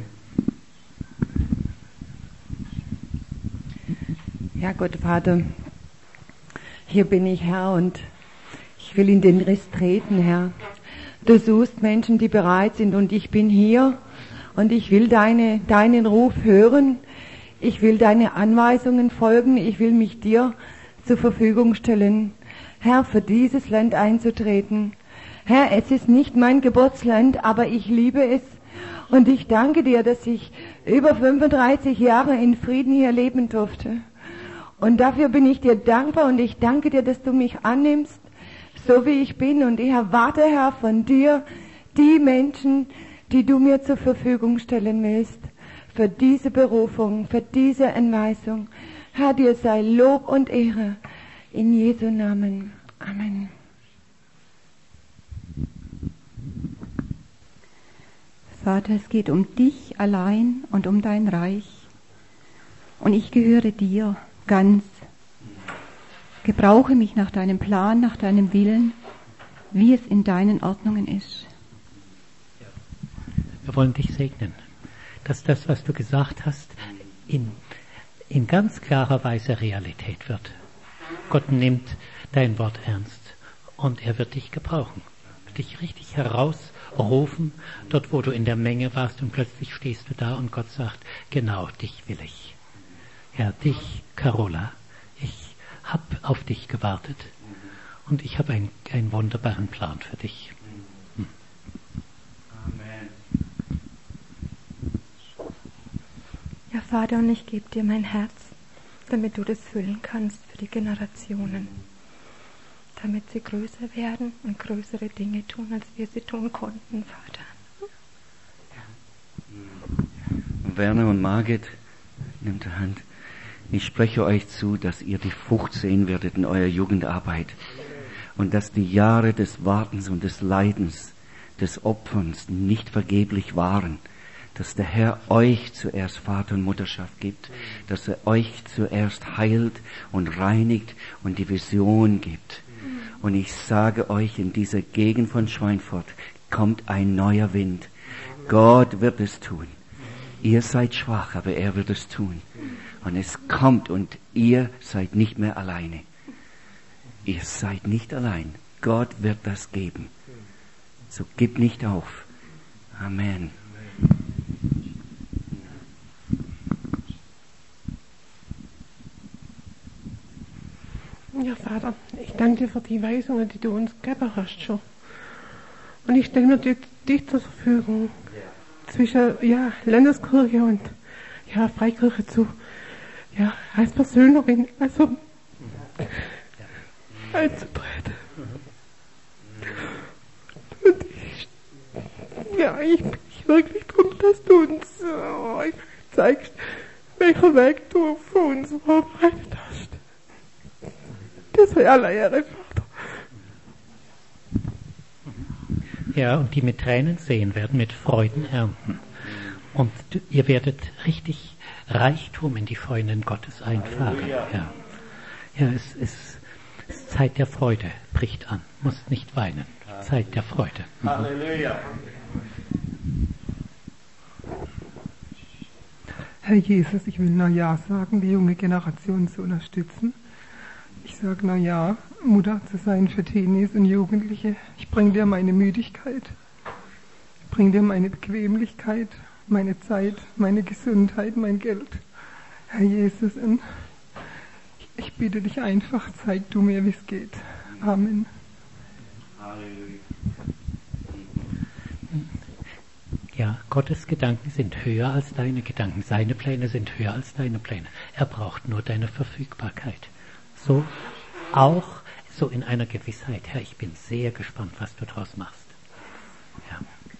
Ja, Gott, Vater, hier bin ich, Herr, und ich will in den Riss treten, Herr. Du suchst Menschen, die bereit sind, und ich bin hier. Und ich will deine, deinen Ruf hören. Ich will deine Anweisungen folgen. Ich will mich dir zur Verfügung stellen, Herr, für dieses Land einzutreten. Herr, es ist nicht mein Geburtsland, aber ich liebe es. Und ich danke dir, dass ich über fünfunddreißig Jahre in Frieden hier leben durfte. Und dafür bin ich dir dankbar und ich danke dir, dass du mich annimmst, so wie ich bin. Und ich erwarte, Herr, von dir die Menschen, die du mir zur Verfügung stellen willst, für diese Berufung, für diese Anweisung. Herr, dir sei Lob und Ehre, in Jesu Namen. Amen. Vater, es geht um dich allein und um dein Reich. Und ich gehöre dir ganz. Gebrauche mich nach deinem Plan, nach deinem Willen, wie es in deinen Ordnungen ist. Wir wollen dich segnen, dass das, was du gesagt hast, in, in ganz klarer Weise Realität wird. Gott nimmt dein Wort ernst und er wird dich gebrauchen, wird dich richtig herausrufen, dort wo du in der Menge warst und plötzlich stehst du da und Gott sagt, genau, dich will ich. Ja, dich, Carola, ich habe auf dich gewartet und ich habe ein, einen wunderbaren Plan für dich. Hm. Amen. Ja, Vater, und ich gebe dir mein Herz, damit du das füllen kannst für die Generationen, damit sie größer werden und größere Dinge tun, als wir sie tun konnten, Vater. Werner und Margit, nehmt die Hand. Ich spreche euch zu, dass ihr die Frucht sehen werdet in eurer Jugendarbeit und dass die Jahre des Wartens und des Leidens, des Opferns nicht vergeblich waren, dass der Herr euch zuerst Vater und Mutterschaft gibt, dass er euch zuerst heilt und reinigt und die Vision gibt. Und ich sage euch, in dieser Gegend von Schweinfurt kommt ein neuer Wind. Gott wird es tun. Ihr seid schwach, aber er wird es tun. Und es kommt und ihr seid nicht mehr alleine. Ihr seid nicht allein. Gott wird das geben. So gib nicht auf. Amen. Ja, Vater, ich danke dir für die Weisungen, die du uns gegeben hast schon. Und ich stelle mir dich, dich zur Verfügung zwischen ja, Landeskirche und ja, Freikirche zu. Ja, als Versöhnerin, also einzutreten. Und ich, ja, ich bitte dich wirklich darum, dass du uns oh, zeigst, welchen Weg du für uns vorbereitet hast. Das sei aller Ehre, Vater. Ja, und die mit Tränen sehen werden, mit Freuden ernten. Und ihr werdet richtig Reichtum in die Freuden Gottes einfahren. Ja, ja es ist, Zeit der Freude bricht an. Musst nicht weinen. Zeit der Freude. Mhm. Halleluja. Herr Jesus, ich will na ja sagen, die junge Generation zu unterstützen. Ich sage na ja, Mutter zu sein für Teenies und Jugendliche. Ich bringe dir meine Müdigkeit, ich bringe dir meine Bequemlichkeit, meine Zeit, meine Gesundheit, mein Geld. Herr Jesus, und ich bitte dich einfach, zeig du mir, wie es geht. Amen. Halleluja. Ja, Gottes Gedanken sind höher als deine Gedanken. Seine Pläne sind höher als deine Pläne. Er braucht nur deine Verfügbarkeit. So auch so in einer Gewissheit. Herr, ich bin sehr gespannt, was du daraus machst. Ja.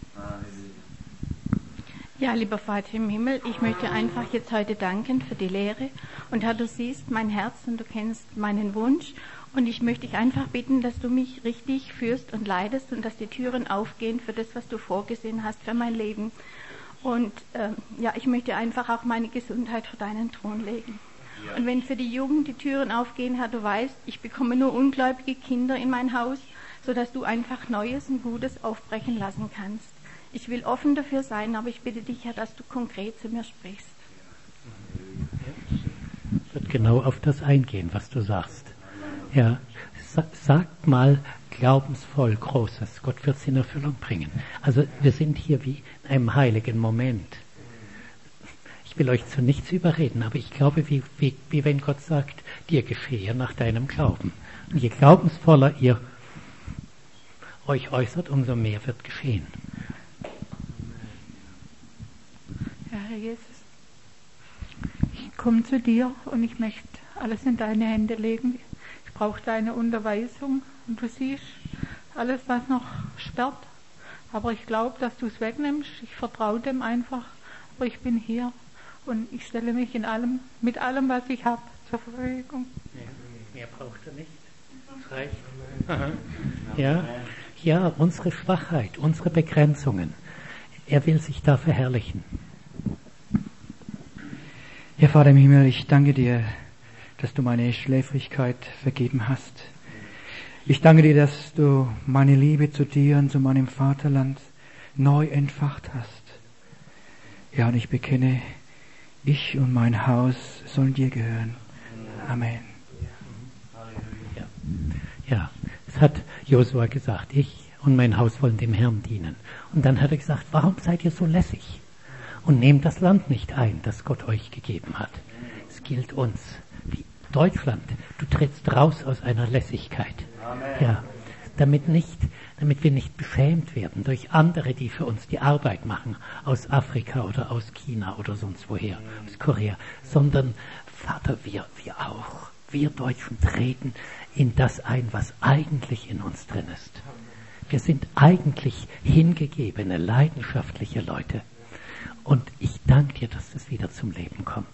Ja, lieber Vater im Himmel, ich möchte einfach jetzt heute danken für die Lehre. Und Herr, du siehst mein Herz und du kennst meinen Wunsch. Und ich möchte dich einfach bitten, dass du mich richtig führst und leitest und dass die Türen aufgehen für das, was du vorgesehen hast für mein Leben. Und äh, ja, ich möchte einfach auch meine Gesundheit vor deinen Thron legen. Ja. Und wenn für die Jugend die Türen aufgehen, Herr, du weißt, ich bekomme nur ungläubige Kinder in mein Haus, sodass du einfach Neues und Gutes aufbrechen lassen kannst. Ich will offen dafür sein, aber ich bitte dich, Herr, dass du konkret zu mir sprichst. Ich würde genau auf das eingehen, was du sagst. Ja, sagt mal glaubensvoll Großes. Gott wird es in Erfüllung bringen. Also wir sind hier wie in einem heiligen Moment. Ich will euch zu nichts überreden, aber ich glaube, wie, wie, wie wenn Gott sagt, dir geschehe nach deinem Glauben. Und je glaubensvoller ihr euch äußert, umso mehr wird geschehen. Ja, Herr Jesus, ich komme zu dir und ich möchte alles in deine Hände legen. Ich brauche deine Unterweisung und du siehst alles, was noch sperrt. Aber ich glaube, dass du es wegnimmst. Ich vertraue dem einfach. Aber ich bin hier und ich stelle mich in allem, mit allem, was ich habe, zur Verfügung. Mehr, mehr braucht er nicht. Das reicht. Aha. Ja, ja, unsere Schwachheit, unsere Begrenzungen. Er will sich da verherrlichen. Ja, Vater im Himmel, ich danke dir, dass du meine Schläfrigkeit vergeben hast. Ich danke dir, dass du meine Liebe zu dir und zu meinem Vaterland neu entfacht hast. Ja, und ich bekenne, ich und mein Haus sollen dir gehören. Amen. Ja, ja, es hat Josua gesagt, ich und mein Haus wollen dem Herrn dienen. Und dann hat er gesagt, warum seid ihr so lässig? Und nehmt das Land nicht ein, das Gott euch gegeben hat. Es gilt uns. Wie Deutschland, du trittst raus aus einer Lässigkeit. Amen. Ja, damit nicht, damit wir nicht beschämt werden durch andere, die für uns die Arbeit machen, aus Afrika oder aus China oder sonst woher, aus Korea, sondern Vater, wir, wir auch. Wir Deutschen treten in das ein, was eigentlich in uns drin ist. Wir sind eigentlich hingegebene, leidenschaftliche Leute. Und ich danke dir, dass das wieder zum Leben kommt.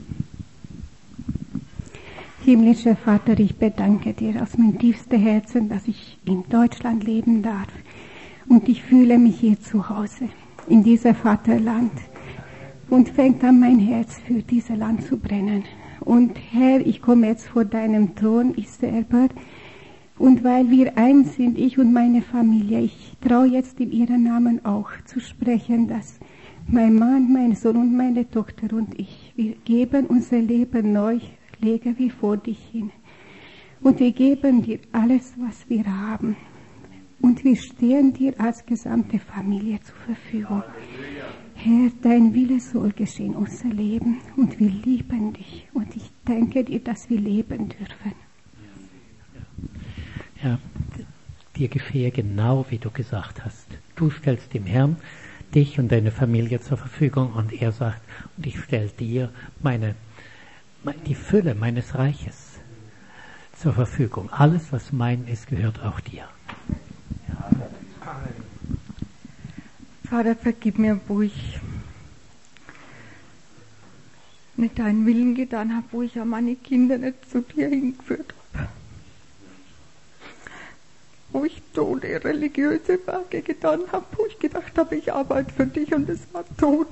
Himmlischer Vater, ich bedanke dir aus meinem tiefsten Herzen, dass ich in Deutschland leben darf. Und ich fühle mich hier zu Hause, in diesem Vaterland. Und fängt an, mein Herz für dieses Land zu brennen. Und Herr, ich komme jetzt vor deinem Thron, ich selber. Und weil wir eins sind, ich und meine Familie, ich traue jetzt in ihrem Namen auch zu sprechen, dass mein Mann, mein Sohn und meine Tochter und ich, wir geben unser Leben neu, legen wir vor dich hin. Und wir geben dir alles, was wir haben. Und wir stehen dir als gesamte Familie zur Verfügung. Herr, dein Wille soll geschehen, unser Leben. Und wir lieben dich. Und ich danke dir, dass wir leben dürfen. Ja, dir geschehe genau, wie du gesagt hast. Du stellst dem Herrn dich und deine Familie zur Verfügung und er sagt, und ich stelle dir meine, die Fülle meines Reiches zur Verfügung. Alles, was mein ist, gehört auch dir. Ja. Vater, vergib mir, wo ich nicht deinen Willen getan habe, wo ich ja meine Kinder nicht zu dir hingeführt habe. Wo ich tote religiöse Werke getan habe, wo ich gedacht habe, ich arbeite für dich und es war tot.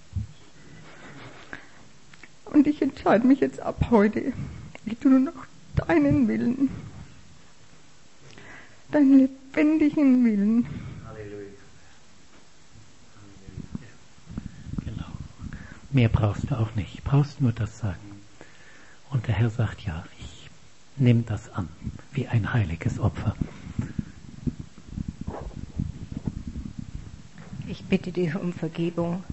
Und ich entscheide mich jetzt ab heute. Ich tue nur noch deinen Willen, deinen lebendigen Willen. Genau. Mehr brauchst du auch nicht. Brauchst nur das sagen. Und der Herr sagt, ja, ich nehme das an, wie ein heiliges Opfer. Ich bitte dich um Vergebung